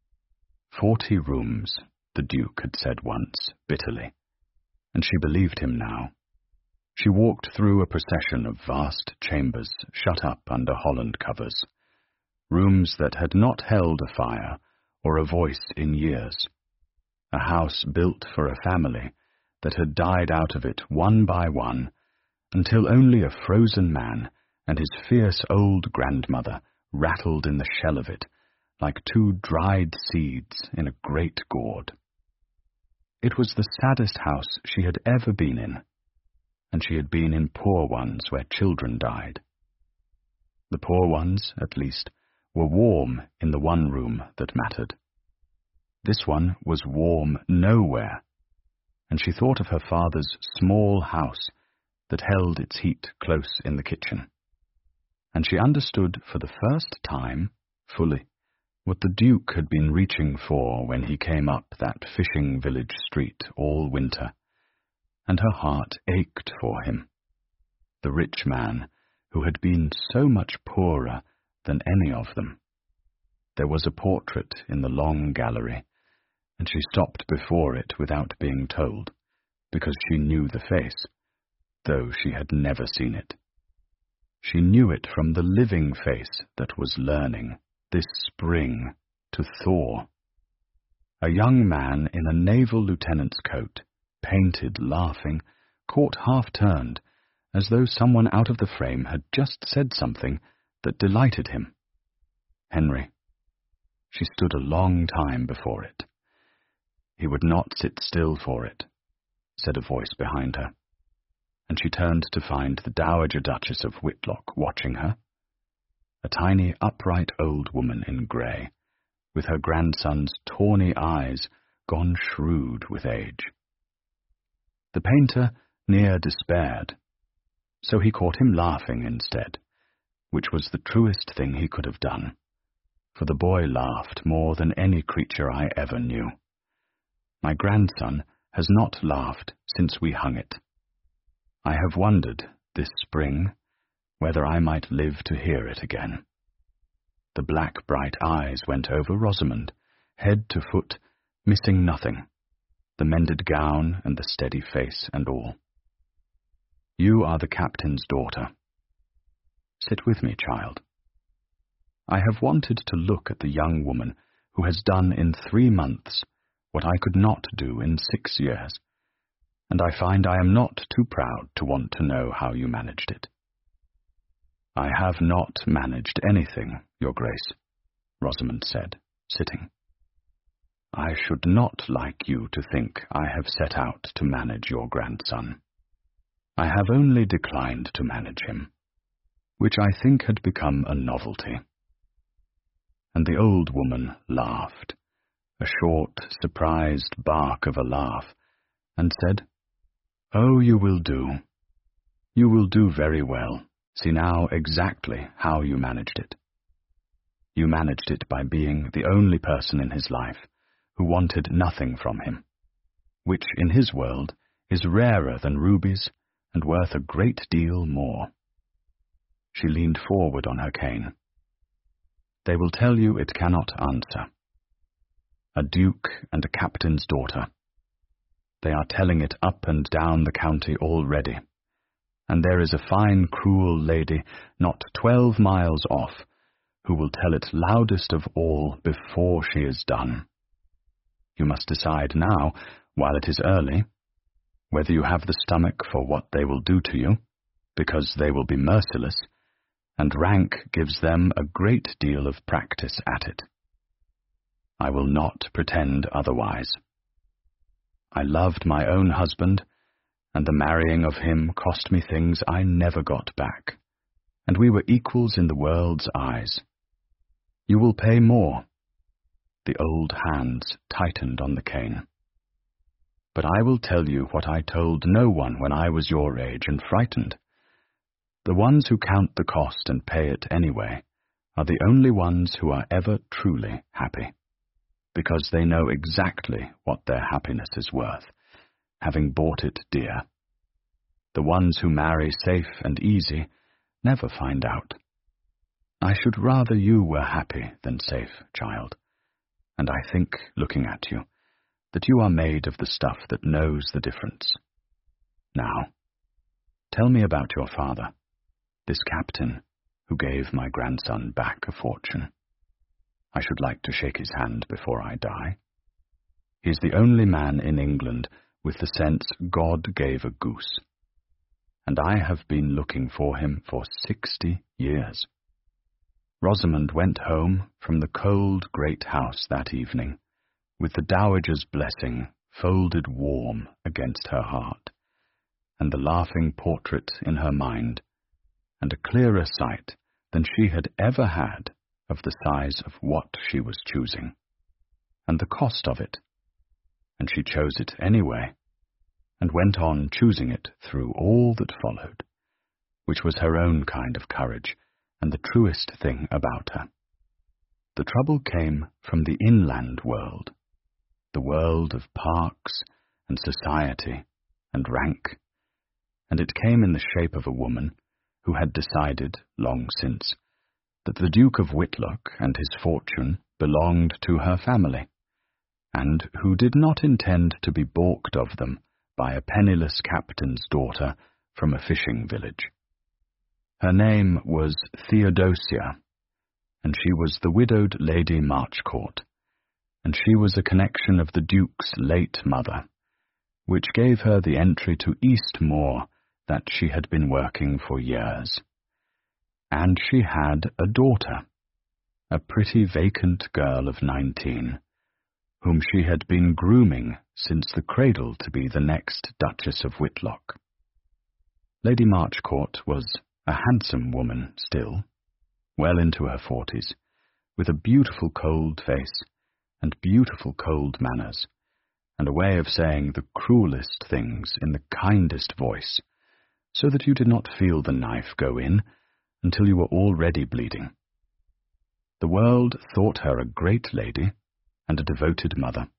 Forty rooms, the Duke had said once, bitterly, and she believed him now. She walked through a procession of vast chambers shut up under holland covers, rooms that had not held a fire or a voice in years, a house built for a family that had died out of it one by one, until only a frozen man and his fierce old grandmother rattled in the shell of it, like two dried seeds in a great gourd. It was the saddest house she had ever been in, and she had been in poor ones where children died. The poor ones, at least, were warm in the one room that mattered. This one was warm nowhere, and she thought of her father's small house that held its heat close in the kitchen, and she understood for the first time, fully, what the Duke had been reaching for when he came up that fishing village street all winter, and her heart ached for him, the rich man who had been so much poorer than any of them. There was a portrait in the long gallery, and she stopped before it without being told, because she knew the face, though she had never seen it. She knew it from the living face that was learning, this spring, to thaw. A young man in a naval lieutenant's coat, painted, laughing, caught half-turned, as though someone out of the frame had just said something that delighted him. Henry. She stood a long time before it. He would not sit still for it, said a voice behind her, and she turned to find the Dowager Duchess of Whitlock watching her, a tiny, upright old woman in grey, with her grandson's tawny eyes gone shrewd with age. The painter near despaired, so he caught him laughing instead, which was the truest thing he could have done, for the boy laughed more than any creature I ever knew. My grandson has not laughed since we hung it. I have wondered, this spring, whether I might live to hear it again. The black bright eyes went over Rosamond, head to foot, missing nothing, the mended gown and the steady face and all. You are the captain's daughter. Sit with me, child. I have wanted to look at the young woman who has done in three months what I could not do in six years, and I find I am not too proud to want to know how you managed it. I have not managed anything, Your Grace, Rosamond said, sitting. I should not like you to think I have set out to manage your grandson. I have only declined to manage him, which I think had become a novelty. And the old woman laughed, a short, surprised bark of a laugh, and said, Oh, you will do. You will do very well. See now exactly how you managed it. You managed it by being the only person in his life who wanted nothing from him, which in his world is rarer than rubies and worth a great deal more. She leaned forward on her cane. They will tell you it cannot answer. A duke and a captain's daughter. They are telling it up and down the county already, and there is a fine, cruel lady not twelve miles off who will tell it loudest of all before she is done. You must decide now, while it is early, whether you have the stomach for what they will do to you, because they will be merciless, and rank gives them a great deal of practice at it. I will not pretend otherwise. I loved my own husband, and the marrying of him cost me things I never got back, and we were equals in the world's eyes. You will pay more. The old hands tightened on the cane. But I will tell you what I told no one when I was your age and frightened. The ones who count the cost and pay it anyway are the only ones who are ever truly happy, because they know exactly what their happiness is worth, having bought it dear. The ones who marry safe and easy never find out. I should rather you were happy than safe, child, and I think, looking at you, that you are made of the stuff that knows the difference. Now, tell me about your father, this captain who gave my grandson back a fortune. I should like to shake his hand before I die. He is the only man in England with the sense God gave a goose, and I have been looking for him for sixty years. Rosamond went home from the cold great house that evening, with the dowager's blessing folded warm against her heart, and the laughing portrait in her mind, and a clearer sight than she had ever had of the size of what she was choosing, and the cost of it, and she chose it anyway, and went on choosing it through all that followed, which was her own kind of courage, and the truest thing about her. The trouble came from the inland world, the world of parks and society and rank, and it came in the shape of a woman who had decided, long since, that the Duke of Whitlock and his fortune belonged to her family, and who did not intend to be balked of them by a penniless captain's daughter from a fishing village. Her name was Theodosia, and she was the widowed Lady Marchcourt, and she was a connection of the Duke's late mother, which gave her the entry to Eastmoor that she had been working for years. And she had a daughter, a pretty vacant girl of nineteen, whom she had been grooming since the cradle to be the next Duchess of Whitlock. Lady Marchcourt was a handsome woman still, well into her forties, with a beautiful cold face and beautiful cold manners, and a way of saying the cruelest things in the kindest voice, so that you did not feel the knife go in until you were already bleeding. The world thought her a great lady and a devoted mother.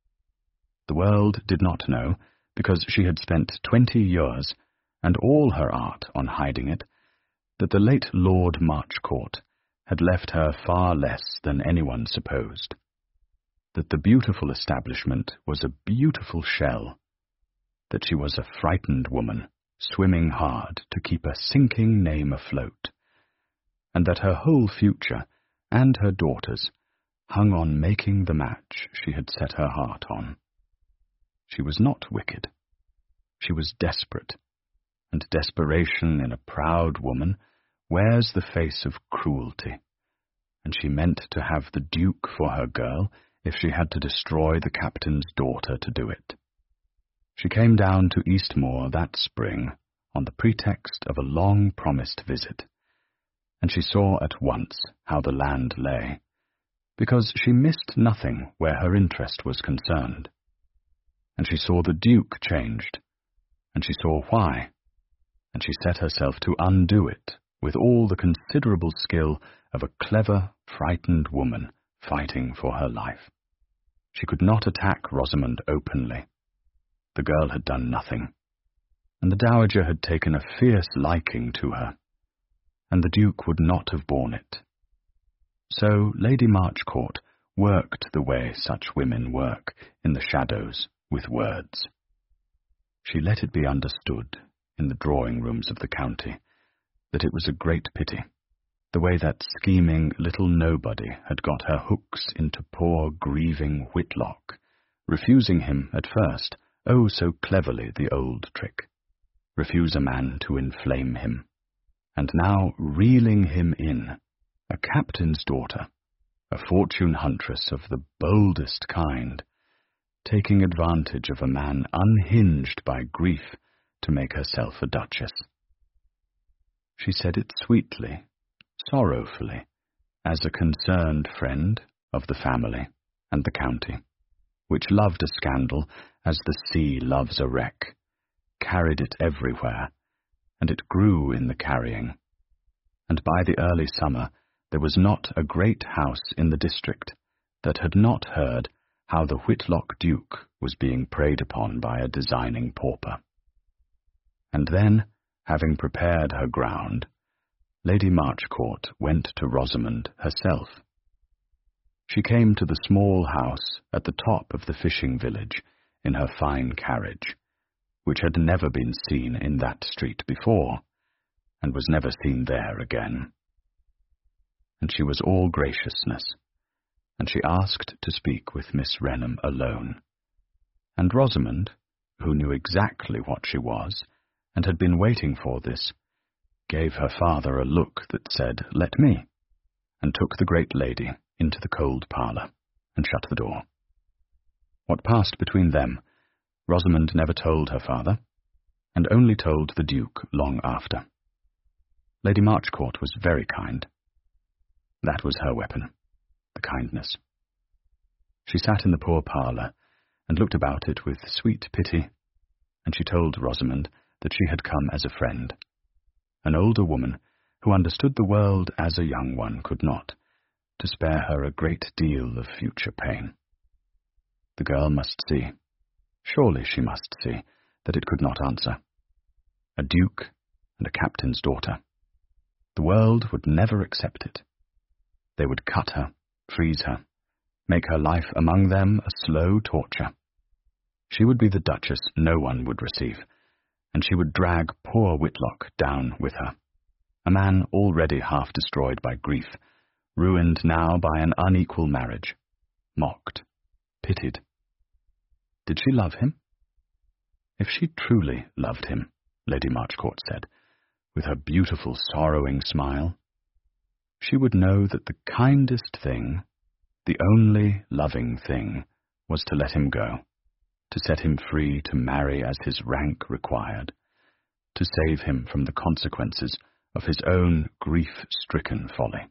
The world did not know, because she had spent twenty years and all her art on hiding it, that the late Lord Marchcourt had left her far less than anyone supposed, that the beautiful establishment was a beautiful shell, that she was a frightened woman swimming hard to keep a sinking name afloat, and that her whole future and her daughter's hung on making the match she had set her heart on. She was not wicked. She was desperate, and desperation in a proud woman wears the face of cruelty, and she meant to have the Duke for her girl if she had to destroy the captain's daughter to do it. She came down to Eastmoor that spring on the pretext of a long-promised visit, and she saw at once how the land lay, because she missed nothing where her interest was concerned. And she saw the Duke changed, and she saw why, and she set herself to undo it with all the considerable skill of a clever, frightened woman fighting for her life. She could not attack Rosamond openly. The girl had done nothing, and the dowager had taken a fierce liking to her, and the Duke would not have borne it. So Lady Marchcourt worked the way such women work in the shadows with words. She let it be understood in the drawing-rooms of the county that it was a great pity, the way that scheming little nobody had got her hooks into poor grieving Whitlock, refusing him at first, oh so cleverly the old trick, refuse a man to inflame him, and now reeling him in, a captain's daughter, a fortune huntress of the boldest kind, taking advantage of a man unhinged by grief to make herself a duchess. She said it sweetly, sorrowfully, as a concerned friend of the family and the county, which loved a scandal as the sea loves a wreck, carried it everywhere, and it grew in the carrying. And by the early summer there was not a great house in the district that had not heard how the Whitlock Duke was being preyed upon by a designing pauper. And then, having prepared her ground, Lady Marchcourt went to Rosamond herself. She came to the small house at the top of the fishing village in her fine carriage, which had never been seen in that street before, and was never seen there again. And she was all graciousness, and she asked to speak with Miss Renham alone. And Rosamond, who knew exactly what she was, and had been waiting for this, gave her father a look that said, "Let me," and took the great lady into the cold parlour, and shut the door. What passed between them, Rosamond never told her father, and only told the Duke long after. Lady Marchcourt was very kind. That was her weapon, the kindness. She sat in the poor parlour, and looked about it with sweet pity, and she told Rosamond that she had come as a friend, an older woman who understood the world as a young one could not, to spare her a great deal of future pain. The girl must see, surely she must see, that it could not answer. A duke and a captain's daughter. The world would never accept it. They would cut her, freeze her, make her life among them a slow torture. She would be the duchess no one would receive, and she would drag poor Whitlock down with her, a man already half destroyed by grief, ruined now by an unequal marriage, mocked, pitied. Did she love him? If she truly loved him, Lady Marchcourt said, with her beautiful sorrowing smile, she would know that the kindest thing, the only loving thing, was to let him go, to set him free to marry as his rank required, to save him from the consequences of his own grief-stricken folly.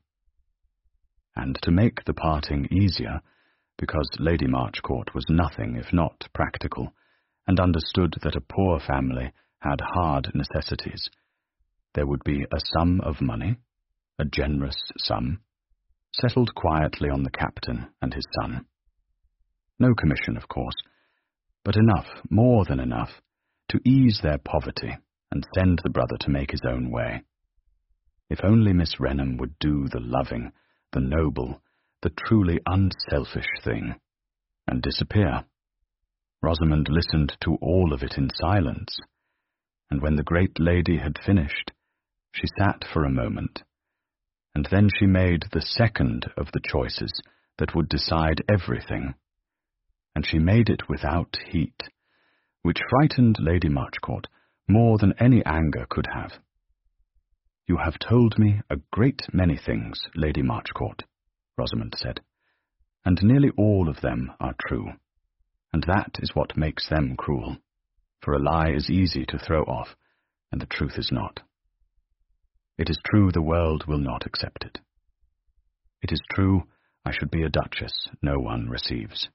And to make the parting easier, because Lady Marchcourt was nothing if not practical, and understood that a poor family had hard necessities, there would be a sum of money, a generous sum, settled quietly on the captain and his son. No commission, of course, but enough, more than enough, to ease their poverty and send the brother to make his own way. If only Miss Renham would do the loving, the noble, the truly unselfish thing, and disappear. Rosamond listened to all of it in silence, and when the great lady had finished, she sat for a moment, and then she made the second of the choices that would decide everything, and she made it without heat, which frightened Lady Marchcourt more than any anger could have. "You have told me a great many things, Lady Marchcourt," Rosamond said, "and nearly all of them are true, and that is what makes them cruel, for a lie is easy to throw off, and the truth is not. It is true the world will not accept it. It is true I should be a duchess no one receives.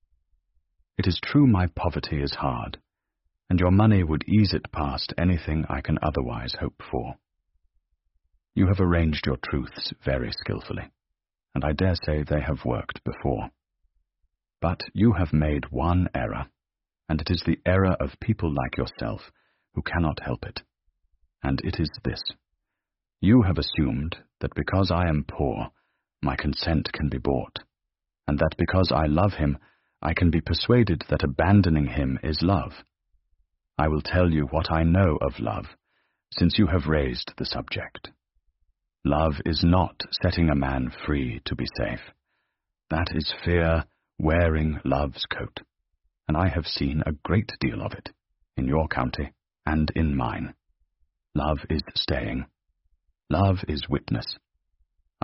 It is true my poverty is hard, and your money would ease it past anything I can otherwise hope for. You have arranged your truths very skilfully, and I dare say they have worked before. But you have made one error, and it is the error of people like yourself who cannot help it, and it is this. You have assumed that because I am poor, my consent can be bought, and that because I love him, I can be persuaded that abandoning him is love. I will tell you what I know of love, since you have raised the subject. Love is not setting a man free to be safe. That is fear wearing love's coat, and I have seen a great deal of it, in your county and in mine. Love is staying. Love is witness.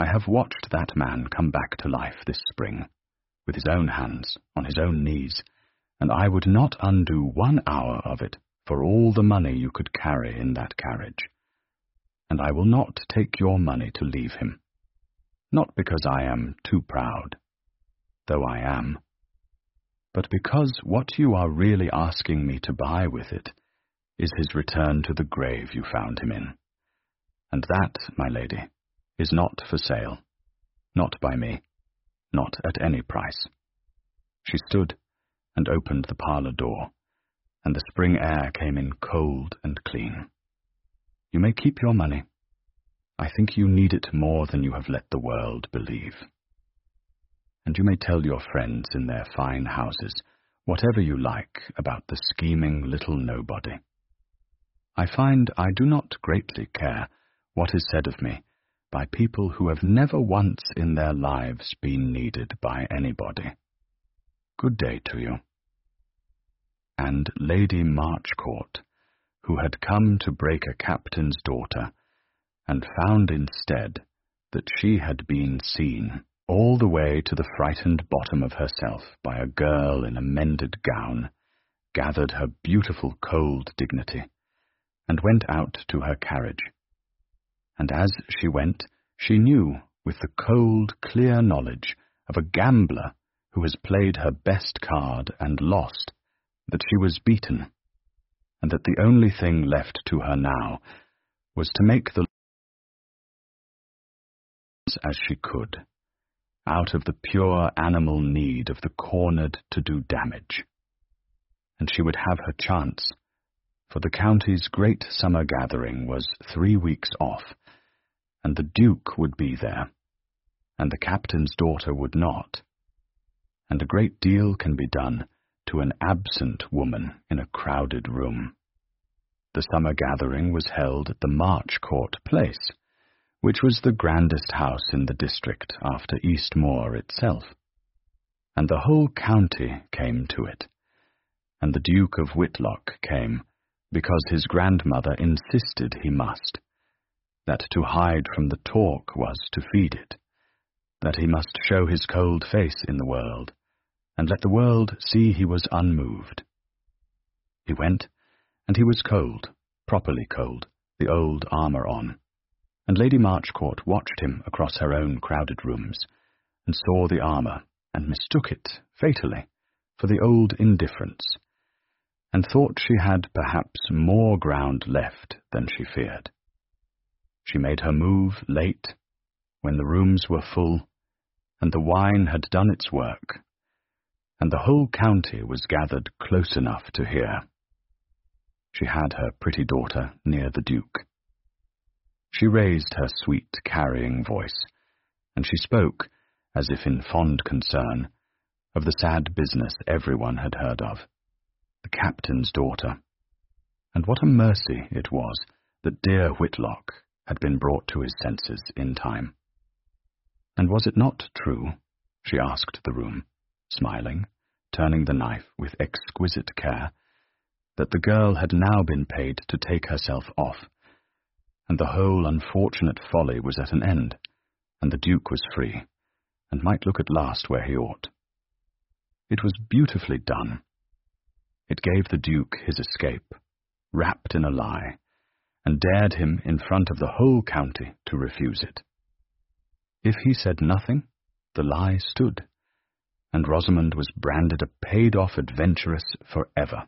I have watched that man come back to life this spring, with his own hands, on his own knees, and I would not undo one hour of it for all the money you could carry in that carriage. And I will not take your money to leave him, not because I am too proud, though I am, but because what you are really asking me to buy with it is his return to the grave you found him in. And that, my lady, is not for sale, not by me, not at any price. She stood and opened the parlour door, and the spring air came in cold and clean. You may keep your money. I think you need it more than you have let the world believe. And you may tell your friends in their fine houses whatever you like about the scheming little nobody. I find I do not greatly care what is said of me by people who have never once in their lives been needed by anybody. Good day to you. And Lady Marchcourt, who had come to break a captain's daughter, and found instead that she had been seen all the way to the frightened bottom of herself by a girl in a mended gown, gathered her beautiful cold dignity, and went out to her carriage. And as she went, she knew, with the cold, clear knowledge of a gambler who has played her best card and lost, that she was beaten, and that the only thing left to her now was to make the as she could, out of the pure animal need of the cornered to do damage. And she would have her chance, for the county's great summer gathering was three weeks off, and the Duke would be there, and the captain's daughter would not, and a great deal can be done to an absent woman in a crowded room. The summer gathering was held at the Marchcourt Place, which was the grandest house in the district after Eastmoor itself, and the whole county came to it, and the Duke of Whitlock came, because his grandmother insisted he must, that to hide from the talk was to feed it, that he must show his cold face in the world, and let the world see he was unmoved. He went, and he was cold, properly cold, the old armour on, and Lady Marchcourt watched him across her own crowded rooms, and saw the armour, and mistook it, fatally, for the old indifference, and thought she had perhaps more ground left than she feared. She made her move late, when the rooms were full, and the wine had done its work, and the whole county was gathered close enough to hear. She had her pretty daughter near the Duke. She raised her sweet, carrying voice, and she spoke, as if in fond concern, of the sad business everyone had heard of, the captain's daughter, and what a mercy it was that dear Whitlock had been brought to his senses in time. And was it not true, she asked the room, smiling, turning the knife with exquisite care, that the girl had now been paid to take herself off, and the whole unfortunate folly was at an end, and the Duke was free, and might look at last where he ought. It was beautifully done. It gave the Duke his escape, wrapped in a lie, and dared him in front of the whole county to refuse it. If he said nothing, the lie stood, and Rosamond was branded a paid-off adventuress for ever.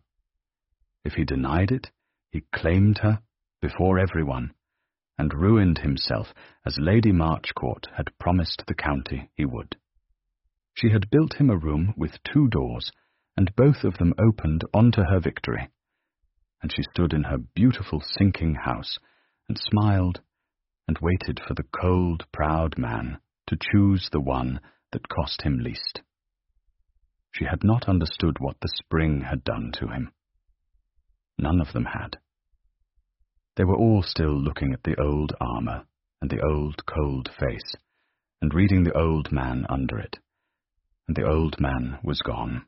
If he denied it, he claimed her before everyone, and ruined himself as Lady Marchcourt had promised the county he would. She had built him a room with two doors, and both of them opened onto her victory, and she stood in her beautiful sinking house, and smiled, and waited for the cold, proud man to choose the one that cost him least. She had not understood what the spring had done to him. None of them had. They were all still looking at the old armour and the old cold face, and reading the old man under it, and the old man was gone.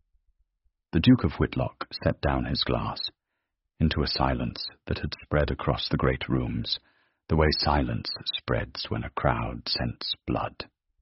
The Duke of Whitlock set down his glass into a silence that had spread across the great rooms, the way silence spreads when a crowd scents blood.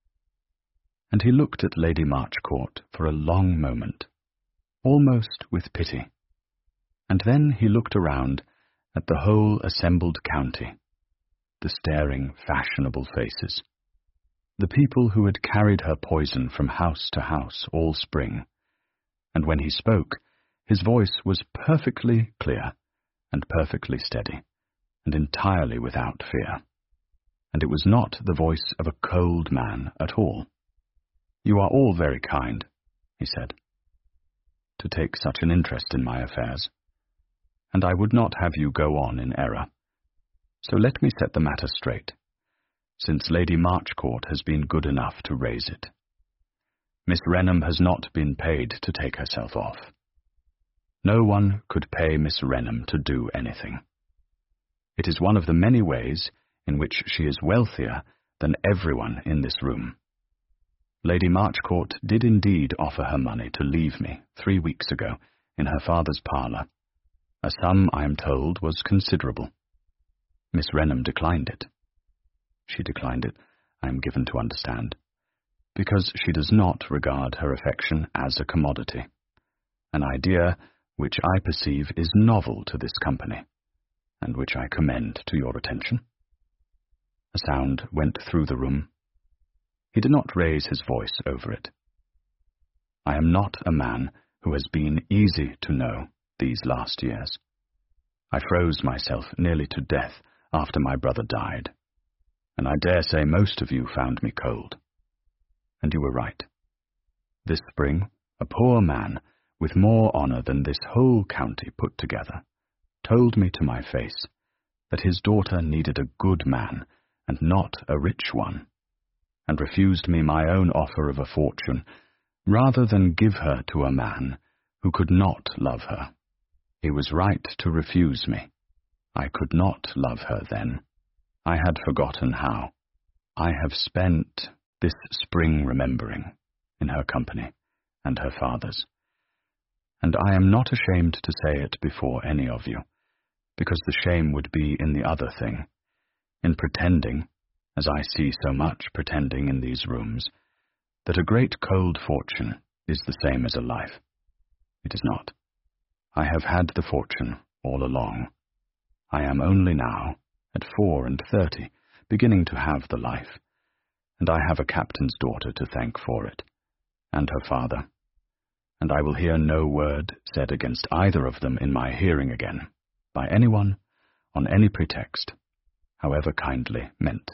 And he looked at Lady Marchcourt for a long moment, almost with pity, and then he looked around at the whole assembled county, the staring, fashionable faces, the people who had carried her poison from house to house all spring, and when he spoke, his voice was perfectly clear and perfectly steady, and entirely without fear, and it was not the voice of a cold man at all. "You are all very kind," he said, "to take such an interest in my affairs, and I would not have you go on in error. So let me set the matter straight, since Lady Marchcourt has been good enough to raise it. Miss Renham has not been paid to take herself off. No one could pay Miss Renham to do anything. It is one of the many ways in which she is wealthier than everyone in this room. Lady Marchcourt did indeed offer her money to leave me three weeks ago in her father's parlour. A sum, I am told, was considerable. Miss Renham declined it. She declined it, I am given to understand, because she does not regard her affection as a commodity, an idea which I perceive is novel to this company, and which I commend to your attention." A sound went through the room. He did not raise his voice over it. "I am not a man who has been easy to know these last years. I froze myself nearly to death after my brother died, and I dare say most of you found me cold. And you were right. This spring, a poor man, with more honour than this whole county put together, told me to my face that his daughter needed a good man and not a rich one, and refused me my own offer of a fortune rather than give her to a man who could not love her. He was right to refuse me. I could not love her then. I had forgotten how. I have spent this spring remembering, in her company and her father's. And I am not ashamed to say it before any of you, because the shame would be in the other thing, in pretending, as I see so much pretending in these rooms, that a great cold fortune is the same as a life. It is not. I have had the fortune all along. I am only now, at four and thirty, beginning to have the life, and I have a captain's daughter to thank for it, and her father, and I will hear no word said against either of them in my hearing again, by anyone, on any pretext, however kindly meant."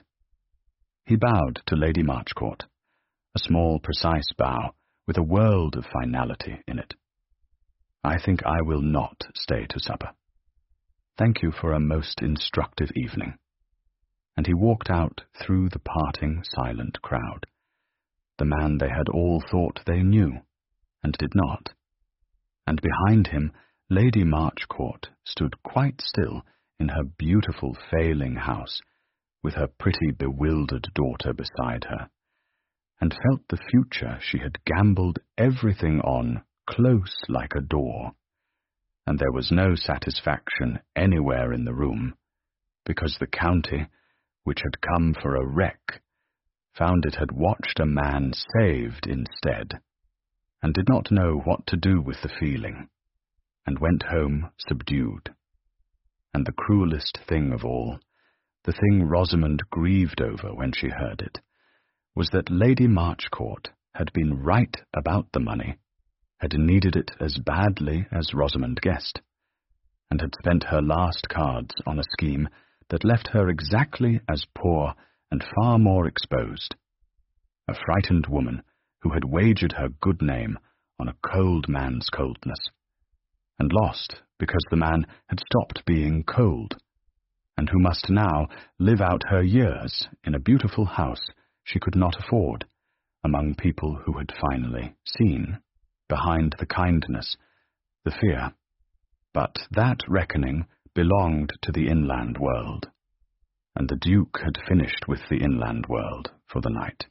He bowed to Lady Marchcourt, a small, precise bow, with a world of finality in it. "I think I will not stay to supper. Thank you for a most instructive evening." And he walked out through the parting, silent crowd, the man they had all thought they knew, and did not. And behind him, Lady Marchcourt stood quite still in her beautiful failing house, with her pretty bewildered daughter beside her, and felt the future she had gambled everything on close like a door, and there was no satisfaction anywhere in the room, because the county, which had come for a wreck, found it had watched a man saved instead, and did not know what to do with the feeling, and went home subdued. And the cruelest thing of all, the thing Rosamond grieved over when she heard it, was that Lady Marchcourt had been right about the money, had needed it as badly as Rosamond guessed, and had spent her last cards on a scheme that left her exactly as poor and far more exposed. A frightened woman who had wagered her good name on a cold man's coldness, and lost because the man had stopped being cold, and who must now live out her years in a beautiful house she could not afford, among people who had finally seen, behind the kindness, the fear. But that reckoning belonged to the inland world, and the Duke had finished with the inland world for the night.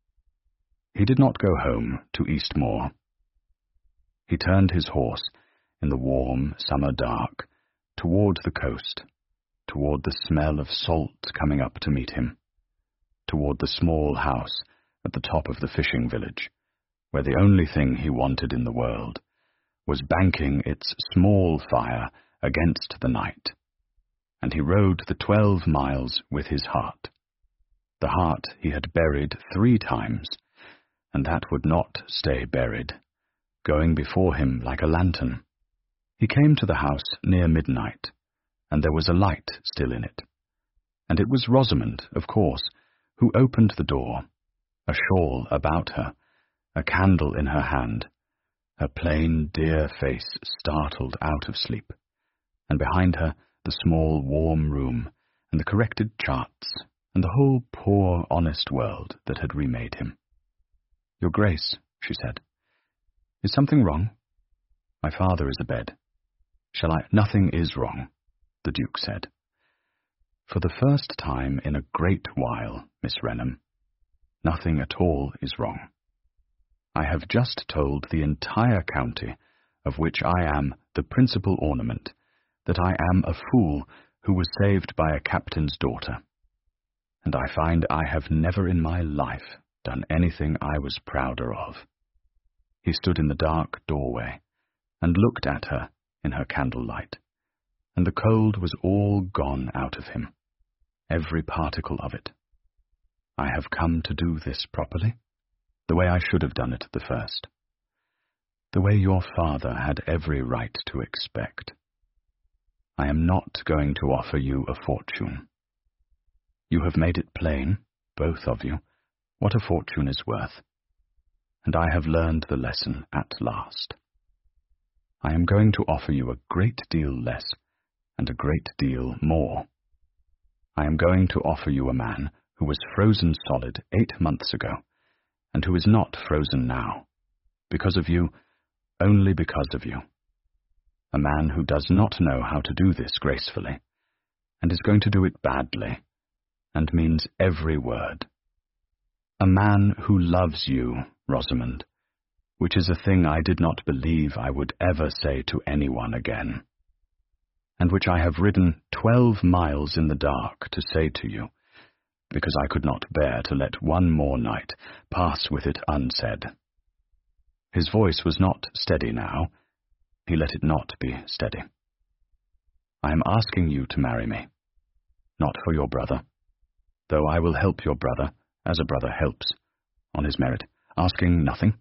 He did not go home to Eastmoor. He turned his horse in the warm summer dark toward the coast, toward the smell of salt coming up to meet him, toward the small house at the top of the fishing village, where the only thing he wanted in the world was banking its small fire against the night. And he rode the twelve miles with his heart, the heart he had buried three times, and that would not stay buried, going before him like a lantern. He came to the house near midnight, and there was a light still in it. And it was Rosamond, of course, who opened the door, a shawl about her, a candle in her hand, her plain, dear face startled out of sleep, and behind her the small, warm room, and the corrected charts, and the whole poor, honest world that had remade him. "Your Grace," she said, "is something wrong? My father is abed. Shall I—" "Nothing is wrong," the Duke said. "For the first time in a great while, Miss Renham, nothing at all is wrong. I have just told the entire county, of which I am the principal ornament, that I am a fool who was saved by a captain's daughter. And I find I have never in my life done anything I was prouder of." He stood in the dark doorway and looked at her in her candlelight, and the cold was all gone out of him, every particle of it. "I have come to do this properly, the way I should have done it at the first, the way your father had every right to expect. I am not going to offer you a fortune. You have made it plain, both of you, what a fortune is worth, and I have learned the lesson at last. I am going to offer you a great deal less and a great deal more. I am going to offer you a man who was frozen solid eight months ago, and who is not frozen now, because of you, only because of you. A man who does not know how to do this gracefully, and is going to do it badly, and means every word. A man who loves you, Rosamond, which is a thing I did not believe I would ever say to anyone again, and which I have ridden twelve miles in the dark to say to you, because I could not bear to let one more night pass with it unsaid." His voice was not steady now. He let it not be steady. "I am asking you to marry me, not for your brother, though I will help your brother as a brother helps, on his merit, asking nothing.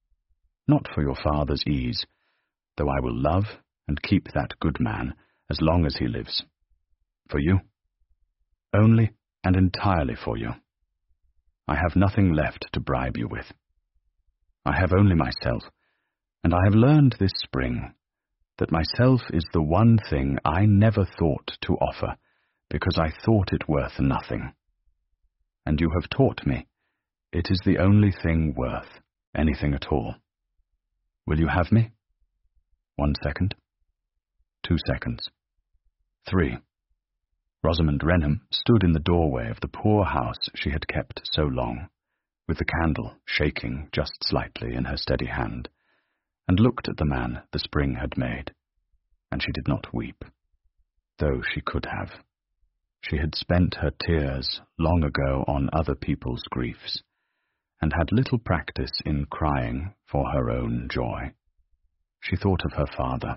Not for your father's ease, though I will love and keep that good man as long as he lives. For you, only and entirely for you. I have nothing left to bribe you with. I have only myself, and I have learned this spring that myself is the one thing I never thought to offer, because I thought it worth nothing. And you have taught me it is the only thing worth anything at all. Will you have me? One second. Two seconds. Three. Rosamond Renham stood in the doorway of the poor house she had kept so long, with the candle shaking just slightly in her steady hand, and looked at the man the spring had made, and she did not weep, though she could have. She had spent her tears long ago on other people's griefs, and had little practice in crying for her own joy. She thought of her father,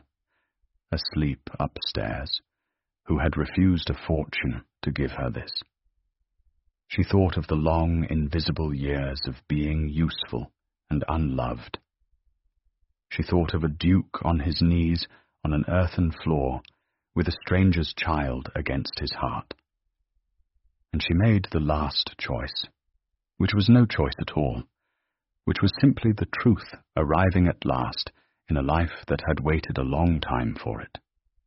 asleep upstairs, who had refused a fortune to give her this. She thought of the long, invisible years of being useful and unloved. She thought of a duke on his knees on an earthen floor, with a stranger's child against his heart. And she made the last choice, which was no choice at all, which was simply the truth arriving at last in a life that had waited a long time for it.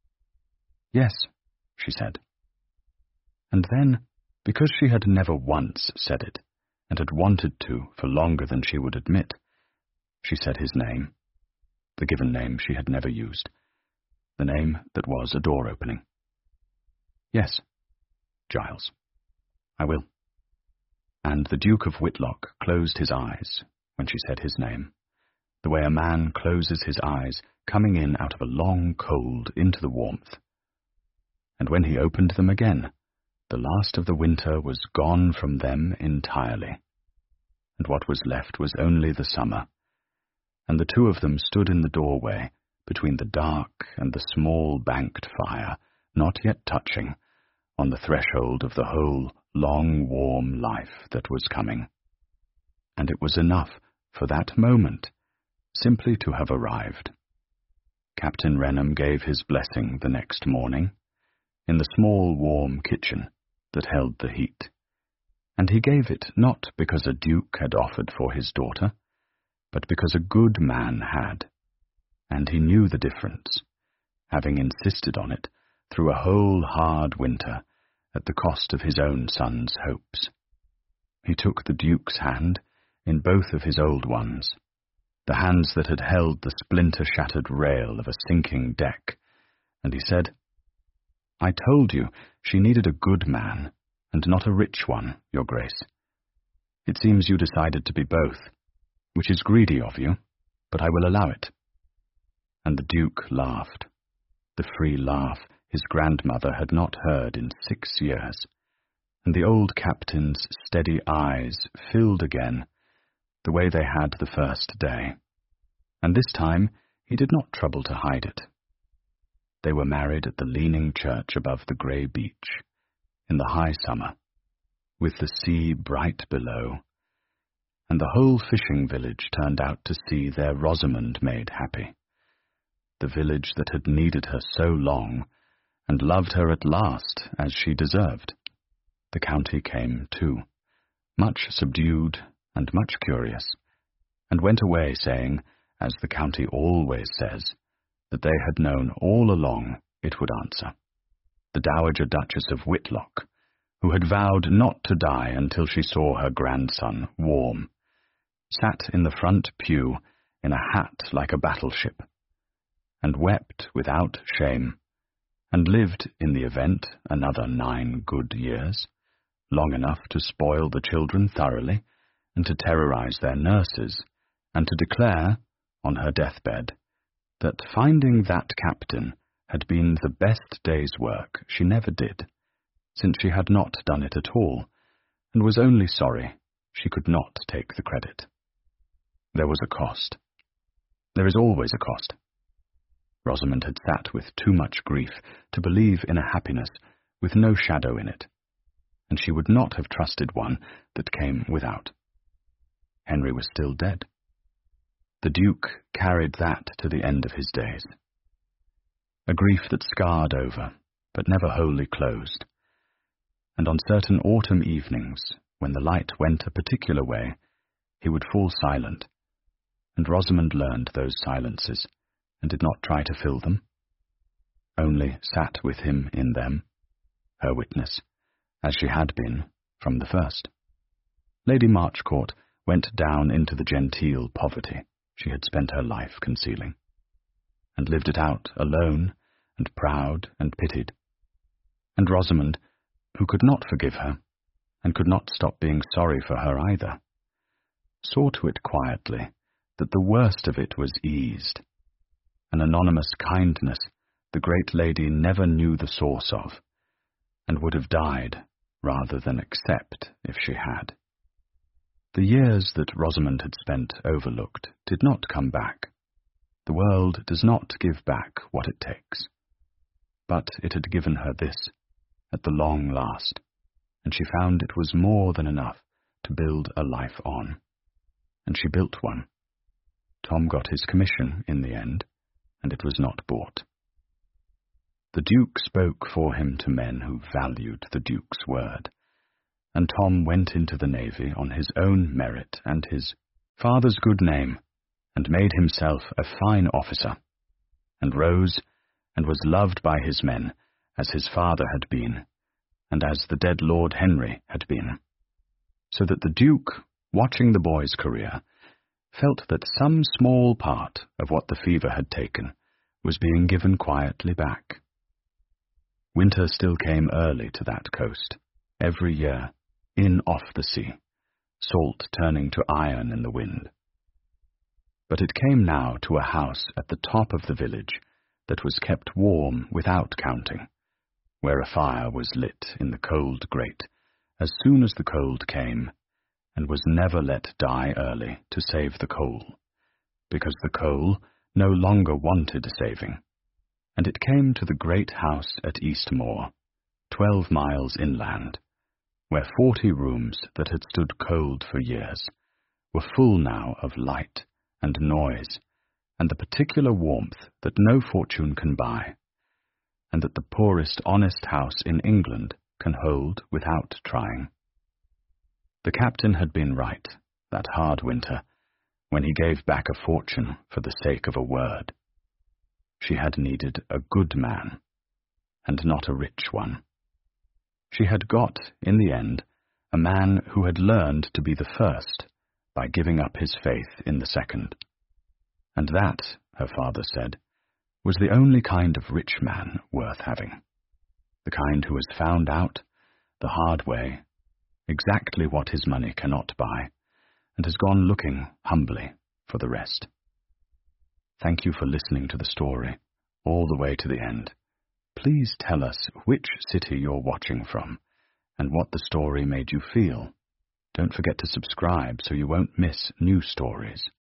"Yes," she said. And then, because she had never once said it, and had wanted to for longer than she would admit, she said his name, the given name she had never used, the name that was a door-opening. "Yes, Giles, I will." And the Duke of Whitlock closed his eyes when she said his name, the way a man closes his eyes coming in out of a long cold into the warmth. and when he opened them again, the last of the winter was gone from them entirely, and what was left was only the summer, and the two of them stood in the doorway, between the dark and the small banked fire, not yet touching, on the threshold of the whole long warm life that was coming. And it was enough for that moment simply to have arrived. Captain Renham gave his blessing the next morning, in the small warm kitchen that held the heat, and he gave it not because a duke had offered for his daughter, but because a good man had, and he knew the difference, having insisted on it through a whole hard winter at the cost of his own son's hopes. He took the duke's hand in both of his old ones, the hands that had held the splinter-shattered rail of a sinking deck, and he said, "I told you she needed a good man, and not a rich one, your grace. It seems you decided to be both, which is greedy of you, but I will allow it." And the duke laughed, the free laugh his grandmother had not heard in six years, and the old captain's steady eyes filled again, the way they had the first day, and this time he did not trouble to hide it. They were married at the leaning church above the grey beach, in the high summer, with the sea bright below, and the whole fishing village turned out to see their Rosamond made happy, the village that had needed her so long, and loved her at last as she deserved. The county came too, much subdued and much curious, and went away saying, as the county always says, that they had known all along it would answer. The Dowager Duchess of Whitlock, who had vowed not to die until she saw her grandson warm, sat in the front pew in a hat like a battleship, and wept without shame, and lived in the event another nine good years, long enough to spoil the children thoroughly, and to terrorize their nurses, and to declare, on her deathbed, that finding that captain had been the best day's work she never did, since she had not done it at all, and was only sorry she could not take the credit. There was a cost. There is always a cost. Rosamond had sat with too much grief to believe in a happiness with no shadow in it, and she would not have trusted one that came without. Henry was still dead. The Duke carried that to the end of his days. A grief that scarred over, but never wholly closed. And on certain autumn evenings, when the light went a particular way, he would fall silent, and Rosamond learned those silences, and did not try to fill them, only sat with him in them, her witness, as she had been from the first. Lady Marchcourt went down into the genteel poverty she had spent her life concealing, and lived it out alone and proud and pitied. And Rosamond, who could not forgive her, and could not stop being sorry for her either, saw to it quietly that the worst of it was eased, an anonymous kindness the great lady never knew the source of, and would have died rather than accept if she had. The years that Rosamond had spent overlooked did not come back. The world does not give back what it takes. But it had given her this, at the long last, and she found it was more than enough to build a life on. And she built one. Tom got his commission in the end, and it was not bought. The Duke spoke for him to men who valued the Duke's word, and Tom went into the navy on his own merit and his father's good name, and made himself a fine officer, and rose and was loved by his men as his father had been, and as the dead Lord Henry had been, so that the Duke, watching the boy's career, felt that some small part of what the fever had taken was being given quietly back. Winter still came early to that coast, every year, in off the sea, salt turning to iron in the wind. But it came now to a house at the top of the village that was kept warm without counting, where a fire was lit in the cold grate as soon as the cold came, and was never let die early to save the coal, because the coal no longer wanted saving, and it came to the great house at Eastmoor, twelve miles inland, where forty rooms that had stood cold for years were full now of light and noise, and the particular warmth that no fortune can buy, and that the poorest honest house in England can hold without trying. The captain had been right, that hard winter, when he gave back a fortune for the sake of a word. She had needed a good man, and not a rich one. She had got, in the end, a man who had learned to be the first by giving up his faith in the second. And that, her father said, was the only kind of rich man worth having, the kind who has found out, the hard way, exactly what his money cannot buy, and has gone looking humbly for the rest. Thank you for listening to the story, all the way to the end. Please tell us which city you're watching from, and what the story made you feel. Don't forget to subscribe so you won't miss new stories.